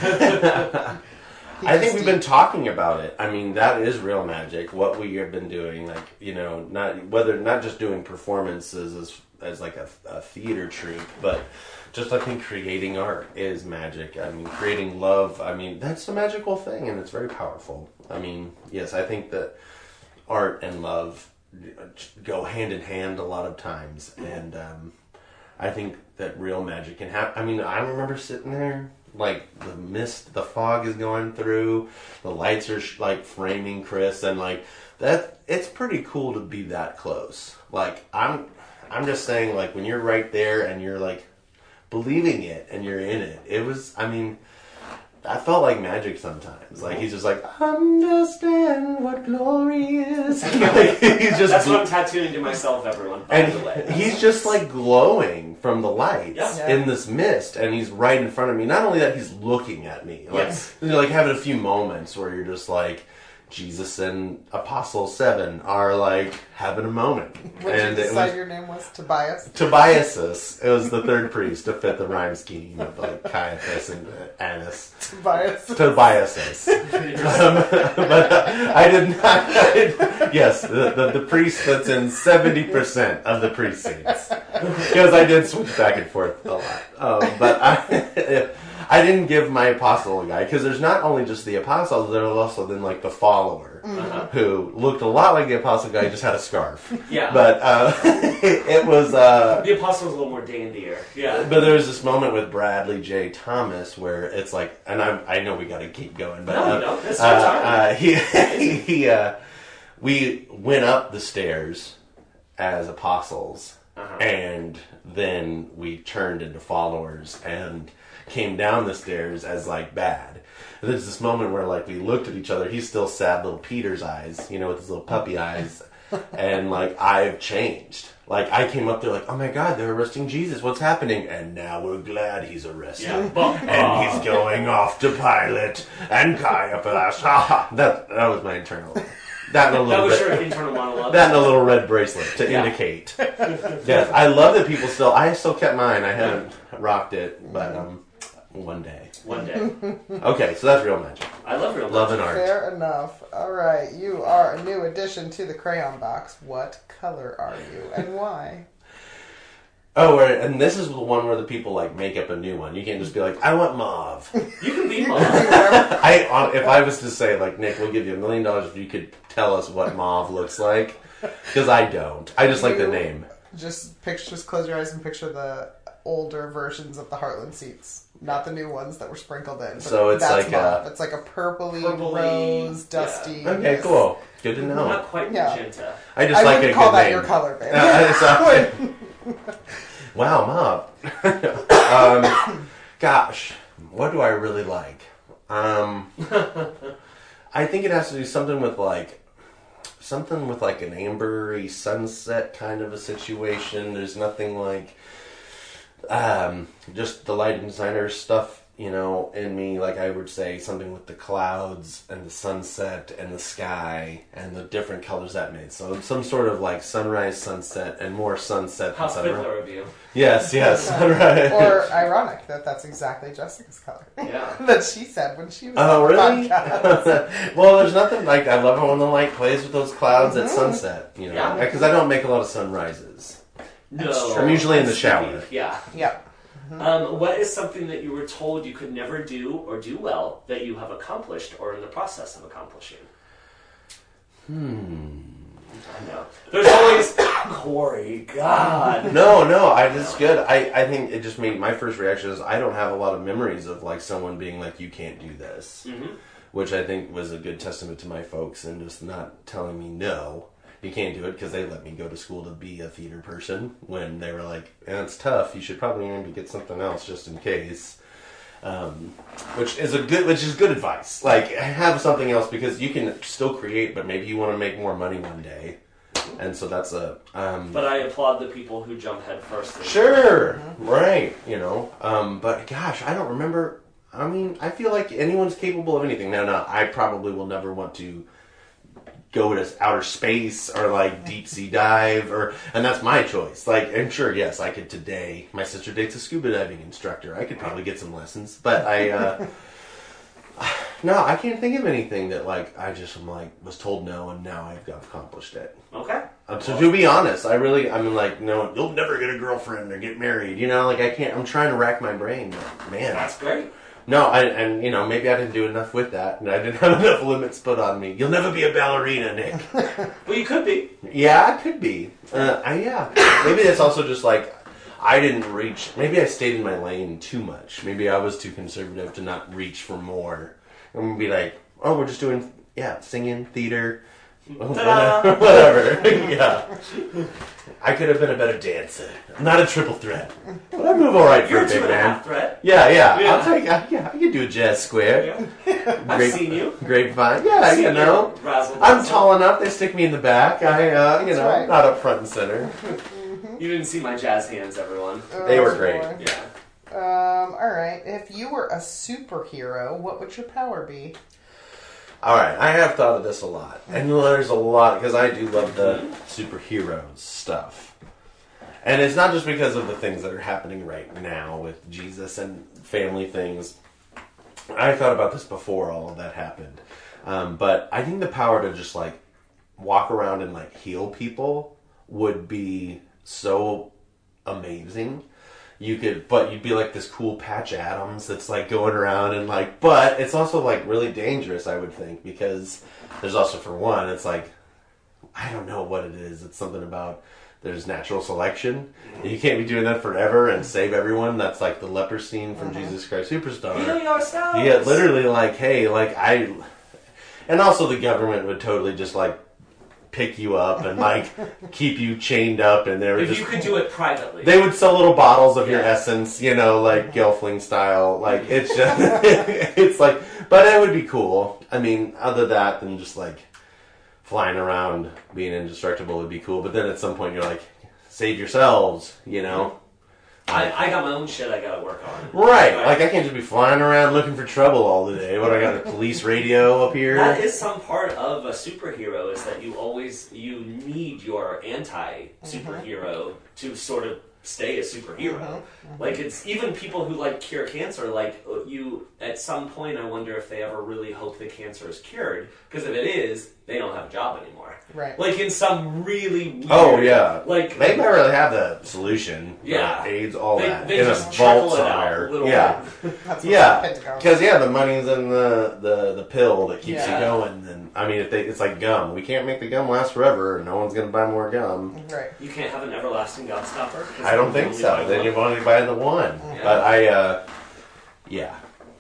I think we've been talking about it. I mean, that is real magic. What we have been doing, like, you know, not whether not just doing performances as as like a, a theater troupe, but just I think creating art is magic. I mean, creating love. I mean, that's a magical thing, and it's very powerful. I mean, yes, I think that art and love go hand in hand a lot of times, and um, I think that real magic can happen. I mean, I remember sitting there. Like, the mist, the fog is going through, the lights are sh- like framing Chris, and like that, it's pretty cool to be that close. Like, I'm, I'm just saying, like, when you're right there and you're like believing it and you're in it, it was, I mean, I felt like magic sometimes. Like, he's just like, understand what glory is. Like, he's just That's gl- what I'm tattooing to myself, everyone, by and the way. he's just like glowing from the lights Yeah. in this mist, and he's right in front of me. Not only that, he's looking at me. Like, Yes. you're like having a few moments where you're just like, Jesus and Apostle Seven are like having a moment. What did and you it decide was your name was? Tobias? Tobiasus. It was the third priest to fit the rhyme scheme of like Caiaphas and uh, Annas. Tobias. Tobiasus. um, but uh, I did not. I did, yes, the, the the priest that's in seventy percent of the precincts, because I did switch back and forth a lot. Um, but I. I didn't give my apostle a guy, because there's not only just the apostle, there's also then like the follower, Uh-huh. who looked a lot like the apostle guy, just had a scarf. Yeah. But uh, it, it was. Uh, The apostle was a little more dandier. Yeah. but there was this moment with Bradley J. Thomas where it's like, and I I know we got to keep going, but No, uh, you don't. That's uh, your time. uh, he he uh, we went up the stairs as apostles, Uh-huh. and then we turned into followers and came down the stairs as like bad. And there's this moment where like we looked at each other. He's still sad little Peter's eyes, you know, with his little puppy eyes, and like I've changed. Like I came up there like, oh my God, they're arresting Jesus. What's happening? And now we're glad he's arrested. Yeah. But, And he's going off to Pilate and Caiaphas. Ha ha. That that was my internal. That and a that little was bit. your internal monologue. That and a little red bracelet to Yeah. indicate. Yes, I love that people still. I still kept mine. I haven't rocked it, but um, one day. One day. Okay, so that's real magic. I love real Love magic. and art. Fair enough. All right, you are a new addition to the crayon box. What color are you and why? Oh, right, and this is the one where the people like make up a new one. You can't just be like, I want mauve. You can be mom. I uh, if I was to say like, Nick, we'll give you a million dollars if you could tell us what mauve looks like, because I don't. I just like the You- name. Just picture, just close your eyes and picture the older versions of the Heartland seats, not the new ones that were sprinkled in. But So it's that's like mauve. a- It's like a purpley, Purpley, rose, dusty. Okay, yes. cool. Good to know. Not quite Yeah. magenta. I just I like a wouldn't good call that name. your color, babe. Uh, it's, uh, wow, mauve. um, gosh, what do I really like? Um, I think it has to do something with like something with like an ambery sunset kind of a situation. There's nothing like um, just the lighting designer stuff, you know, in me. Like I would say something with the clouds and the sunset and the sky and the different colors that made. So some sort of like sunrise, sunset, and more sunset How than sunrise. Fiddler of you. Yes, yes, sunrise. Or ironic that that's exactly Jessica's color. Yeah. That she said when she was Oh, on the really? podcast. Well, there's nothing like I love it when the light plays with those clouds Mhm. at sunset. You know, Yeah. because I don't make a lot of sunrises. No. I'm usually in the That's shower. creepy. Yeah. Yep. Um, what is something that you were told you could never do or do well that you have accomplished or in the process of accomplishing? Hmm. I know. There's always Corey. God. No, no, I it's good. I, I think it just made my first reaction is I don't have a lot of memories of like someone being like you can't do this, Mm-hmm. which I think was a good testament to my folks and just not telling me no. You can't do it because they let me go to school to be a theater person when they were like, eh, it's tough. You should probably maybe get something else just in case. Um, which is a good, which is good advice. Like have something else because you can still create, but maybe you want to make more money one day. And so that's a. Um, But I applaud the people who jump head first. and- Sure, right. You know, um, but gosh, I don't remember. I mean, I feel like anyone's capable of anything. No, no, I probably will never want to go to outer space or like deep sea dive or and that's my choice. Like I'm sure yes I could today. My sister dates a scuba diving instructor. I could probably get some lessons. But I uh no, I can't think of anything that like I just am like was told no and now I've accomplished it. Okay. Um, so to be honest, I really I mean like no you'll never get a girlfriend or get married, you know, like I can't I'm trying to rack my brain. But, man. That's great. No, I, and you know, maybe I didn't do enough with that, and I didn't have enough limits put on me. You'll never be a ballerina, Nick. Well, you could be. Yeah, I could be. Uh, I, yeah, maybe that's also just like I didn't reach. Maybe I stayed in my lane too much. Maybe I was too conservative to not reach for more. And be like, oh, we're just doing yeah, singing, theater, Ta-da! whatever. Yeah, I could have been a better dancer. I'm not a triple threat, but I move all right for You're a a two big and a man. half threat. Yeah, yeah, Yeah. I'll take. Uh, yeah, I can do a jazz square. Yeah. I've Grape- seen you. Grapevine. Yeah, I've seen you know. razzle I'm dazzle. tall enough. They stick me in the back. I, uh, you That's know, right. not up front and center. You didn't see my jazz hands, everyone. They were Oh, great. boy. Yeah. Um, all right. If you were a superhero, what would your power be? All right, I have thought of this a lot, and there's a lot because I do love the superheroes stuff, and it's not just because of the things that are happening right now with Jesus and family things. I thought about this before all of that happened, um, but I think the power to just like walk around and like heal people would be so amazing. You could, but you'd be like this cool Patch Adams that's like going around and like, but it's also like really dangerous, I would think, because there's also, for one, it's like, I don't know what it is. It's something about there's natural selection. You can't be doing that forever and save everyone. That's like the leper scene from Mm-hmm. Jesus Christ Superstar. Heal yourselves. Yeah, literally like, hey, like I, and also the government would totally just like pick you up and like keep you chained up, and they were If just you could do it privately. they would sell little bottles of your Yeah. essence, you know, like Gelfling style. Like it's just, it's like, but it would be cool. I mean, other that than just like flying around being indestructible would be cool. But then at some point you're like, save yourselves, you know. I, I got my own shit I gotta work on. Right, like I can't just be flying around looking for trouble all the day. What, I got a police radio up here? That is some part of a superhero, is that you always you need your anti-superhero to sort of stay a superhero. Like it's even people who like cure cancer. Like you, at some point, I wonder if they ever really hope the cancer is cured, because if it is, they don't have a job anymore. Right. Like in some really weird, Oh yeah, like they might really have the solution. Yeah. AIDS, all They- that they in just a trickle vault it out somewhere. a little Yeah. bit. That's what Yeah, the Pentagon. because yeah, the money's in the, the, the pill that keeps Yeah. you going. And I mean, if they, it's like gum. We can't make the gum last forever, and no one's gonna buy more gum. Right. You can't have an everlasting gobstopper. 'cause I don't you think only so. buy Then one. you've only buy the one. Yeah. But I, uh, yeah.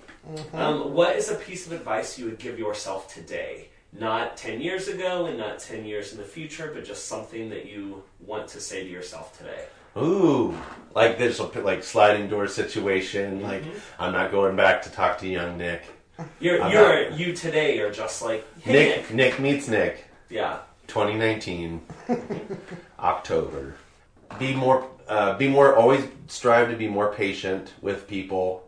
Um, what is a piece of advice you would give yourself today? Not ten years ago and not ten years in the future, but just something that you want to say to yourself today. Ooh, like this, like sliding door situation. Like I'm not going back to talk to young Nick. You're, I'm you're, you today are just like, hey, Nick, Nick. Nick meets Nick. Yeah. twenty nineteen, October. Be more. uh, be more, always strive to be more patient with people.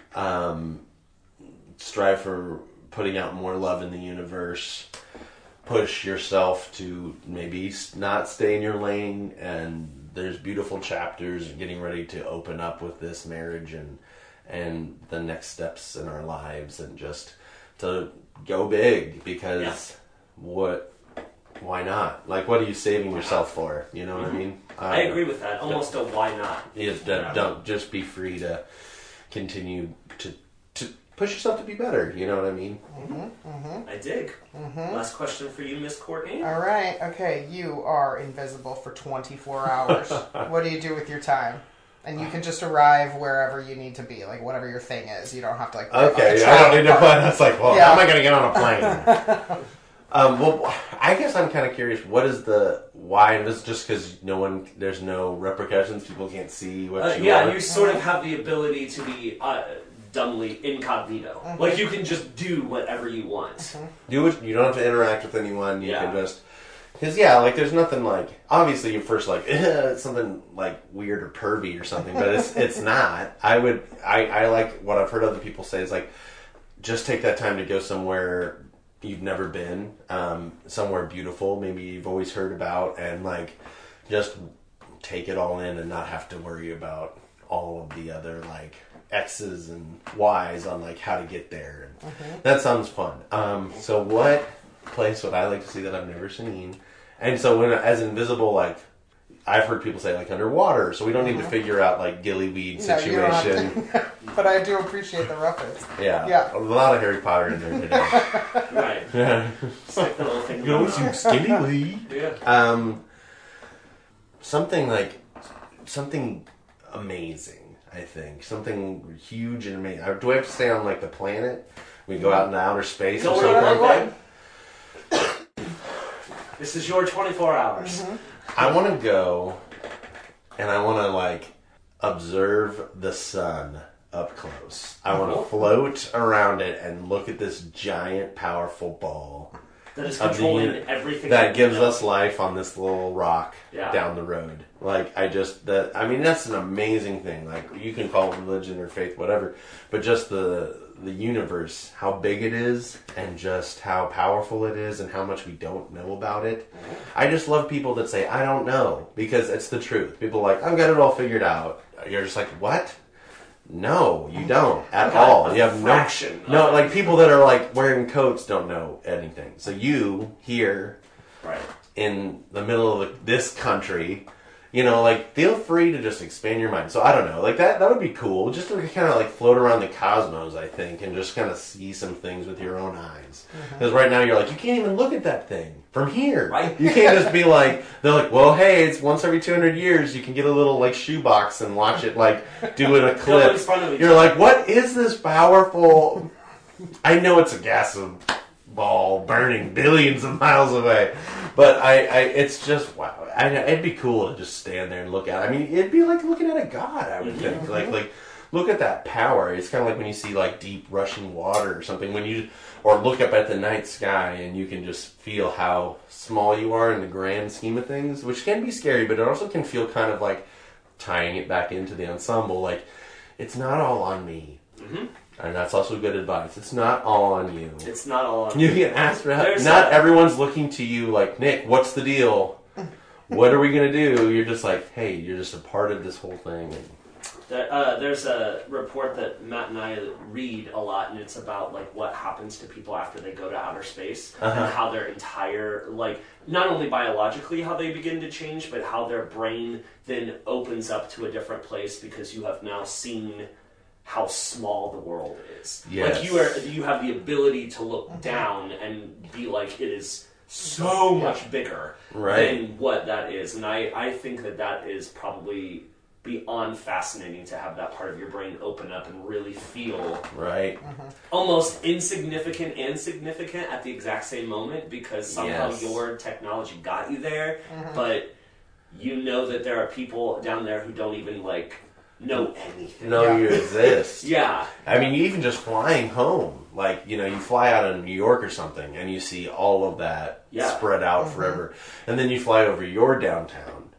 Um, strive for putting out more love in the universe. Push yourself to maybe not stay in your lane, and there's beautiful chapters and getting ready to open up with this marriage and and the next steps in our lives, and just to go big, because yeah. what why not? Like, what are you saving yourself for? You know mm-hmm. what I mean? Uh, I agree with that. Almost a why not. Is that don't just be free to continue to to push yourself to be better. You know what I mean? Mm-hmm, mm-hmm. I dig. Mm-hmm. Last question for you, Miss Courtney. All right. Okay. You are invisible for twenty-four hours. What do you do with your time? And you can just arrive wherever you need to be, like whatever your thing is. You don't have to like. Okay. I don't need to put. It's like, well, yeah. how am I going to get on a plane? um, well, I guess I'm kind of curious. What is the why? And this is just because no one, there's no repercussions. People can't see what uh, you yeah, are. Yeah, you sort of have the ability to be. Uh, dumbly incognito. Mm-hmm. Like, you can just do whatever you want. Mm-hmm. Do it. You don't have to interact with anyone. You yeah. can just... Because, yeah, like, there's nothing like... Obviously, you're first like, eh, it's something, like, weird or pervy or something, but it's it's not. I would... I, I like what I've heard other people say is, like, just take that time to go somewhere you've never been, um, somewhere beautiful, maybe you've always heard about, and, like, just take it all in and not have to worry about all of the other, like... X's and Y's on like how to get there, and mm-hmm. that sounds fun. Um, so what place would I like to see that I've never seen? And so when as invisible, like I've heard people say like underwater, so we don't need mm-hmm. to figure out like gillyweed situation. No, but I do appreciate the reference. Yeah, yeah, a lot of Harry Potter in there today. Right. Yeah. Stick the little thing. Go some skillyweed. Yeah. Um, something like something amazing. I think something huge and amazing. Do I have to stay on like the planet? We go out into outer space go or something. Go This is your twenty-four hours. Mm-hmm. I want to go, and I want to like observe the sun up close. I want to float around it and look at this giant, powerful ball that is controlling the, everything that gives know. us life on this little rock yeah. down the road. Like, I just, that, I mean, that's an amazing thing. Like, you can call it religion or faith, whatever, but just the, the universe, how big it is, and just how powerful it is, and how much we don't know about it. I just love people that say, I don't know, because it's the truth. People are like, I've got it all figured out. You're just like, what? No, you don't at all. You have no, no, like people that are like wearing coats don't know anything. So you here, right, in the middle of this country, you know, like feel free to just expand your mind. So I don't know, like that that would be cool, just to kind of like float around the cosmos, I think, and just kind of see some things with your own eyes. Because mm-hmm. right now you're like, you can't even look at that thing from here. Right. You can't just be like, they're like, well, hey, it's once every two hundred years you can get a little like shoebox and watch it like do an eclipse. You're like, what is this powerful? I know it's a gas ball burning billions of miles away, but I, I it's just wow. I, it'd be cool to just stand there and look at it. I mean, it'd be like looking at a god, I would mm-hmm. think. Like, like, look at that power. It's kind of like when you see like deep rushing water or something. When you, or look up at the night sky and you can just feel how small you are in the grand scheme of things, which can be scary, but it also can feel kind of like tying it back into the ensemble. Like, it's not all on me. Mm-hmm. And that's also good advice. It's not all on you. It's not all on you. You can ask for help. Not a- everyone's looking to you like, Nick, what's the deal? What are we going to do? You're just like, hey, you're just a part of this whole thing. And there, uh, there's a report that Matt and I read a lot, and it's about like what happens to people after they go to outer space uh-huh. and how their entire, like, not only biologically how they begin to change, but how their brain then opens up to a different place because you have now seen how small the world is. Yes. Like, you are, you have the ability to look down and be like, it is so much bigger right. than what that is. And I, I think that that is probably beyond fascinating to have that part of your brain open up and really feel right. almost insignificant and significant at the exact same moment because somehow yes. your technology got you there, mm-hmm. but you know that there are people down there who don't even like know anything. Know yeah. you exist. Yeah. I mean, even just flying home, like, you know, you fly out of New York or something, and you see all of that yeah. spread out mm-hmm. forever. And then you fly over your downtown,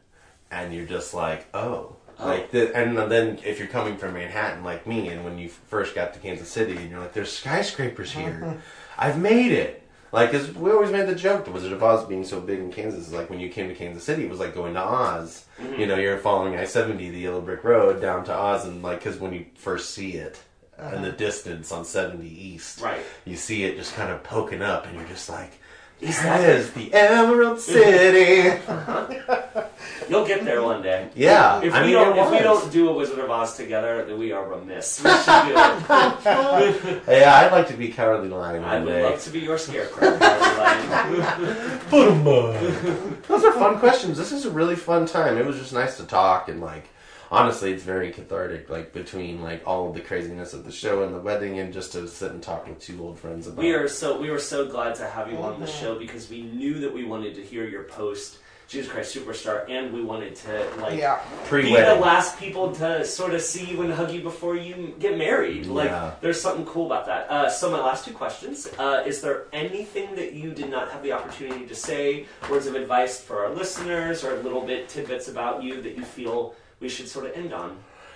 and you're just like, oh. oh. Like the, and then if you're coming from Manhattan like me, and when you first got to Kansas City, and you're like, there's skyscrapers here. I've made it. Like, cause we always made the joke, the Wizard of Oz being so big in Kansas, is like when you came to Kansas City, it was like going to Oz. Mm-hmm. You know, you're following I seventy, the Yellow Brick Road, down to Oz, and like, cause when you first see it uh-huh. in the distance on seventy East, right. you see it just kind of poking up, and you're just like, there it is, the Emerald City. Uh-huh. You'll get there one day. Yeah. If I we mean, don't, if we don't do a Wizard of Oz together, then we are remiss. We should do it. Yeah, I'd like to be Cowardly Lion one I would day. love to be your scarecrow, Cowardly Lion. Those are fun questions. This is a really fun time. It was just nice to talk, and like, honestly, it's very cathartic. Like between like all of the craziness of the show and the wedding, and just to sit and talk with two old friends about. We are so we were so glad to have you mm-hmm. on the show because we knew that we wanted to hear your post. Jesus Christ Superstar, and we wanted to like yeah. be the last people to sort of see you and hug you before you get married. Like, yeah. there's something cool about that. Uh, so my last two questions: uh, is there anything that you did not have the opportunity to say, words of advice for our listeners, or little bit tidbits about you that you feel we should sort of end on?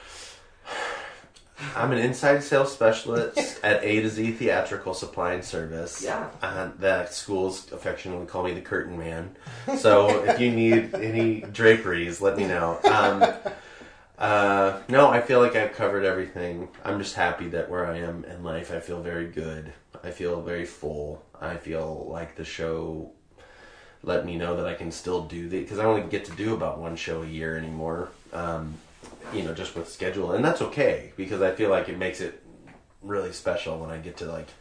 I'm an inside sales specialist at A to Z Theatrical Supply and Service. Yeah. Uh, that schools affectionately call me the Curtain Man. So if you need any draperies, let me know. Um, uh, no, I feel like I've covered everything. I'm just happy that where I am in life, I feel very good. I feel very full. I feel like the show let me know that I can still do the, because I only get to do about one show a year anymore. Um, you know, just with schedule, and that's okay because I feel like it makes it really special when I get to like,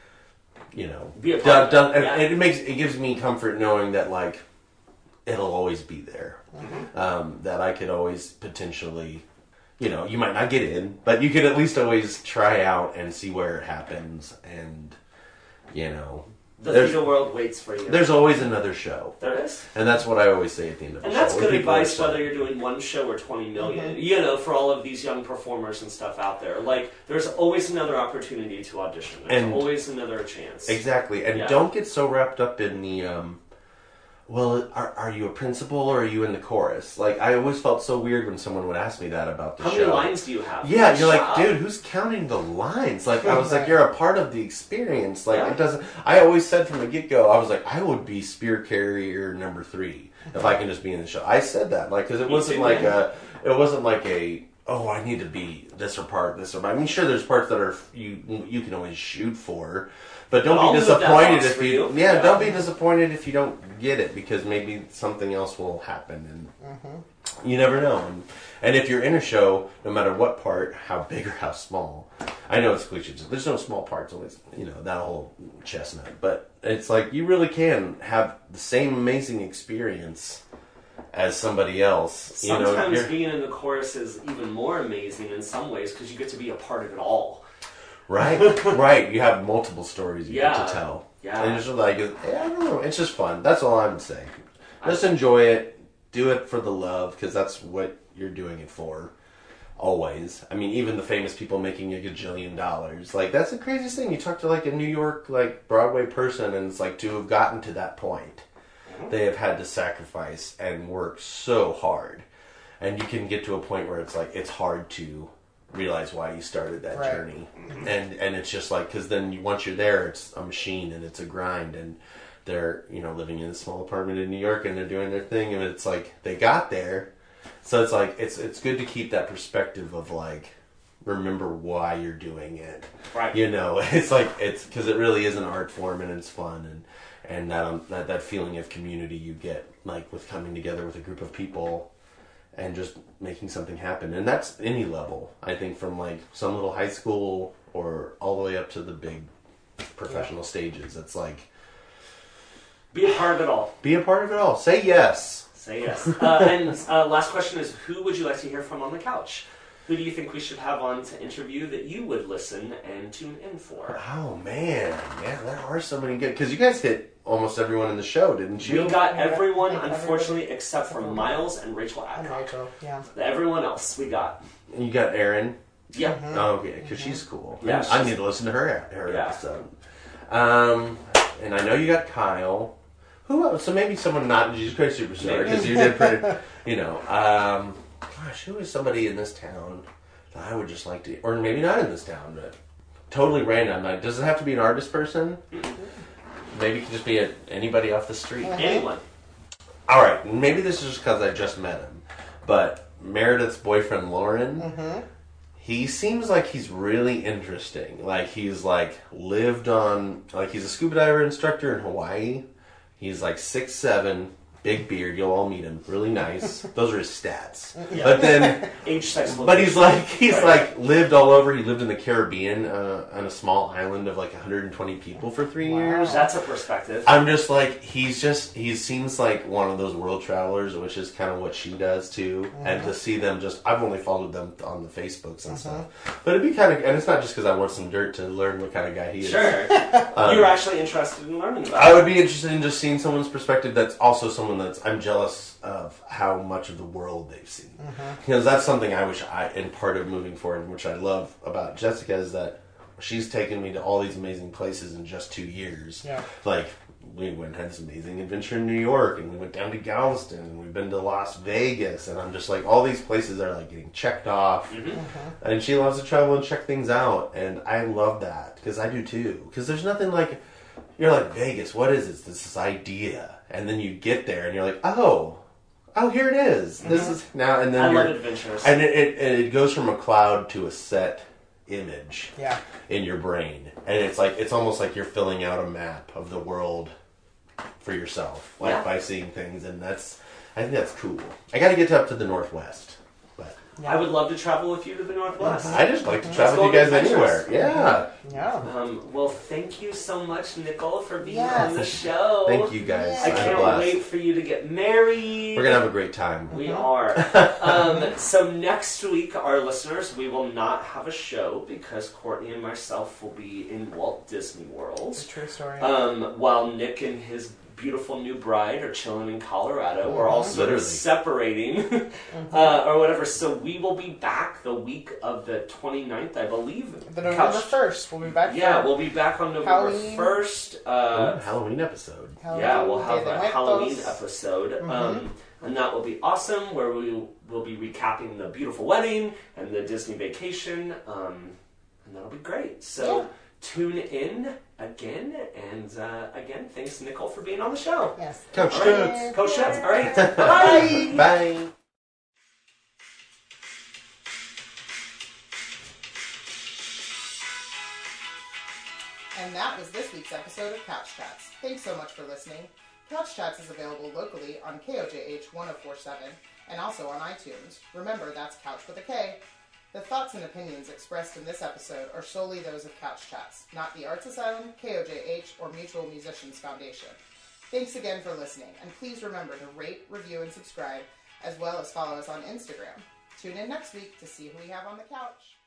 you know, be a part done, of it. Yeah. it makes it gives me comfort knowing that like it'll always be there, mm-hmm. um, that I could always potentially, you know, you might not get in, but you could at least always try out and see where it happens, and you know. The theater world waits for you. There's always another show. There is. And that's what I always say at the end of the and show. And that's good advice whether you're doing one show or twenty million. Mm-hmm. You know, for all of these young performers and stuff out there. Like, there's always another opportunity to audition. There's and always another chance. Exactly. And yeah. don't get so wrapped up in the, um, well, are, are you a principal or are you in the chorus? Like, I always felt so weird when someone would ask me that about the How show. How many lines do you have? Yeah, you're like, dude, who's counting the lines? Like, I was like, you're a part of the experience. Like, yeah. it doesn't... I always said from the get-go, I was like, I would be spear carrier number three if I can just be in the show. I said that, like, because it wasn't too, like man. a... It wasn't like a... Oh, I need to be this or part, this or... I mean, sure, there's parts that are you you can always shoot for... But don't I'll be disappointed if you, you. Yeah, yeah, don't be disappointed if you don't get it because maybe something else will happen and mm-hmm. you never know. And, and if you're in a show, no matter what part, how big or how small, I know it's cliche. There's no small parts, always, you know, that whole chestnut. But it's like you really can have the same amazing experience as somebody else. You Sometimes know, being in the chorus is even more amazing in some ways because you get to be a part of it all. Right, right. You have multiple stories you yeah. get to tell. Yeah. And it's just like, yeah, I don't know. It's just fun. That's all I'm saying. Just enjoy it. Do it for the love, because that's what you're doing it for. Always. I mean, even the famous people making a gajillion dollars. Like, that's the craziest thing. You talk to, like, a New York, like, Broadway person, and it's like, to have gotten to that point, mm-hmm. they have had to sacrifice and work so hard. And you can get to a point where it's like, it's hard to realize why you started that right. journey, and and it's just like because then you, once you're there, it's a machine and it's a grind, and they're you know living in a small apartment in New York and they're doing their thing, and it's like they got there, so it's like it's it's good to keep that perspective of like remember why you're doing it, right? You know, it's like it's because it really is an art form and it's fun, and and that um, that that feeling of community you get like with coming together with a group of people. And just making something happen. And that's any level. I think from like some little high school or all the way up to the big professional yeah. stages. It's like... Be a part of it all. Be a part of it all. Say yes. Say yes. Uh, and uh, last question is, who would you like to hear from on the couch? Who do you think we should have on to interview that you would listen and tune in for? Oh, man. Yeah, there are so many good... Because you guys hit almost everyone in the show, didn't you? We got everyone, unfortunately, except for Miles and Rachel Adcock. And Rachel, yeah. Everyone else we got. You got Erin? Yeah. Mm-hmm. Oh, okay, because mm-hmm. she's cool. Yeah, I she's... need to listen to her, her yeah. episode. Um, and I know you got Kyle. Who else? So maybe someone not Jesus Christ Superstar, because you did pretty, you know. Um, gosh, who is somebody in this town that I would just like to, or maybe not in this town, but totally random. Like, does it have to be an artist person? Maybe it could just be a, anybody off the street. Anyone. All right, maybe this is just because I just met him, but Meredith's boyfriend, Lauren, mm-hmm. he seems like he's really interesting. Like, he's, like, lived on, like, he's a scuba diver instructor in Hawaii. He's, like, six seven, big beard. You'll all meet him. Really nice. Those are his stats. Yeah. But then, age, sex, but he's, like, he's, like, lived all over. He lived in the Caribbean uh, on a small island of, like, one hundred twenty people for three wow. years. That's a perspective. I'm just, like, he's just, he seems like one of those world travelers, which is kind of what she does, too. Mm-hmm. And to see them just, I've only followed them on the Facebooks and mm-hmm. stuff. But it'd be kind of, and it's not just because I want some dirt to learn what kind of guy he is. Sure. um, You're actually interested in learning about I would be interested in just seeing someone's perspective that's also someone that's, I'm jealous of how much of the world they've seen. Mm-hmm. Because that's something I wish I, and part of moving forward, which I love about Jessica, is that she's taken me to all these amazing places in just two years. Yeah. Like, we went and had this amazing adventure in New York, and we went down to Galveston, and we've been to Las Vegas, and I'm just like, all these places are like getting checked off. Mm-hmm. Mm-hmm. And she loves to travel and check things out, and I love that, because I do too. Because there's nothing like, you're like, Vegas, what is this? This, this idea. And then you get there, and you're like, oh, oh, here it is. Mm-hmm. This is now, and then I you're, love adventures. And it, it, and it goes from a cloud to a set image yeah. in your brain. And it's like, it's almost like you're filling out a map of the world for yourself, like yeah. by seeing things, and that's, I think that's cool. I got to get up to the Northwest, but yeah. I would love to travel with you to the Northwest. I just like to travel with you guys anywhere. Yeah. Yeah. Um, well, thank you so much, Nicole, for being yes. on the show. Thank you guys. I can't wait for you to get married. We're gonna have a great time. We mm-hmm. are. um, so next week, our listeners, we will not have a show because Courtney and myself will be in Walt Disney World. It's a true story. Um, while Nick and his beautiful new bride are chilling in Colorado. Mm-hmm. We're all sort Literally. of separating mm-hmm. uh, or whatever. So we will be back the week of the twenty-ninth, I believe. The November first. We'll be back. Yeah, we'll be back on November first. Uh, Ooh, Halloween episode. Halloween, yeah, we'll have a Halloween episode. Mm-hmm. Um, and that will be awesome, where we will be recapping the beautiful wedding and the Disney vacation. Um, and that'll be great. So... Yeah. Tune in again, and uh, again, thanks Nicole for being on the show. Yes, Coach Schutz. Coach Schutz. All right, bye. Bye. And that was this week's episode of Couch Chats. Thanks so much for listening. Couch Chats is available locally on K O J H one oh four point seven and also on iTunes. Remember, that's Couch with a K. The thoughts and opinions expressed in this episode are solely those of Couch Chats, not the Arts Asylum, K O J H, or Mutual Musicians Foundation. Thanks again for listening, and please remember to rate, review, and subscribe, as well as follow us on Instagram. Tune in next week to see who we have on the couch.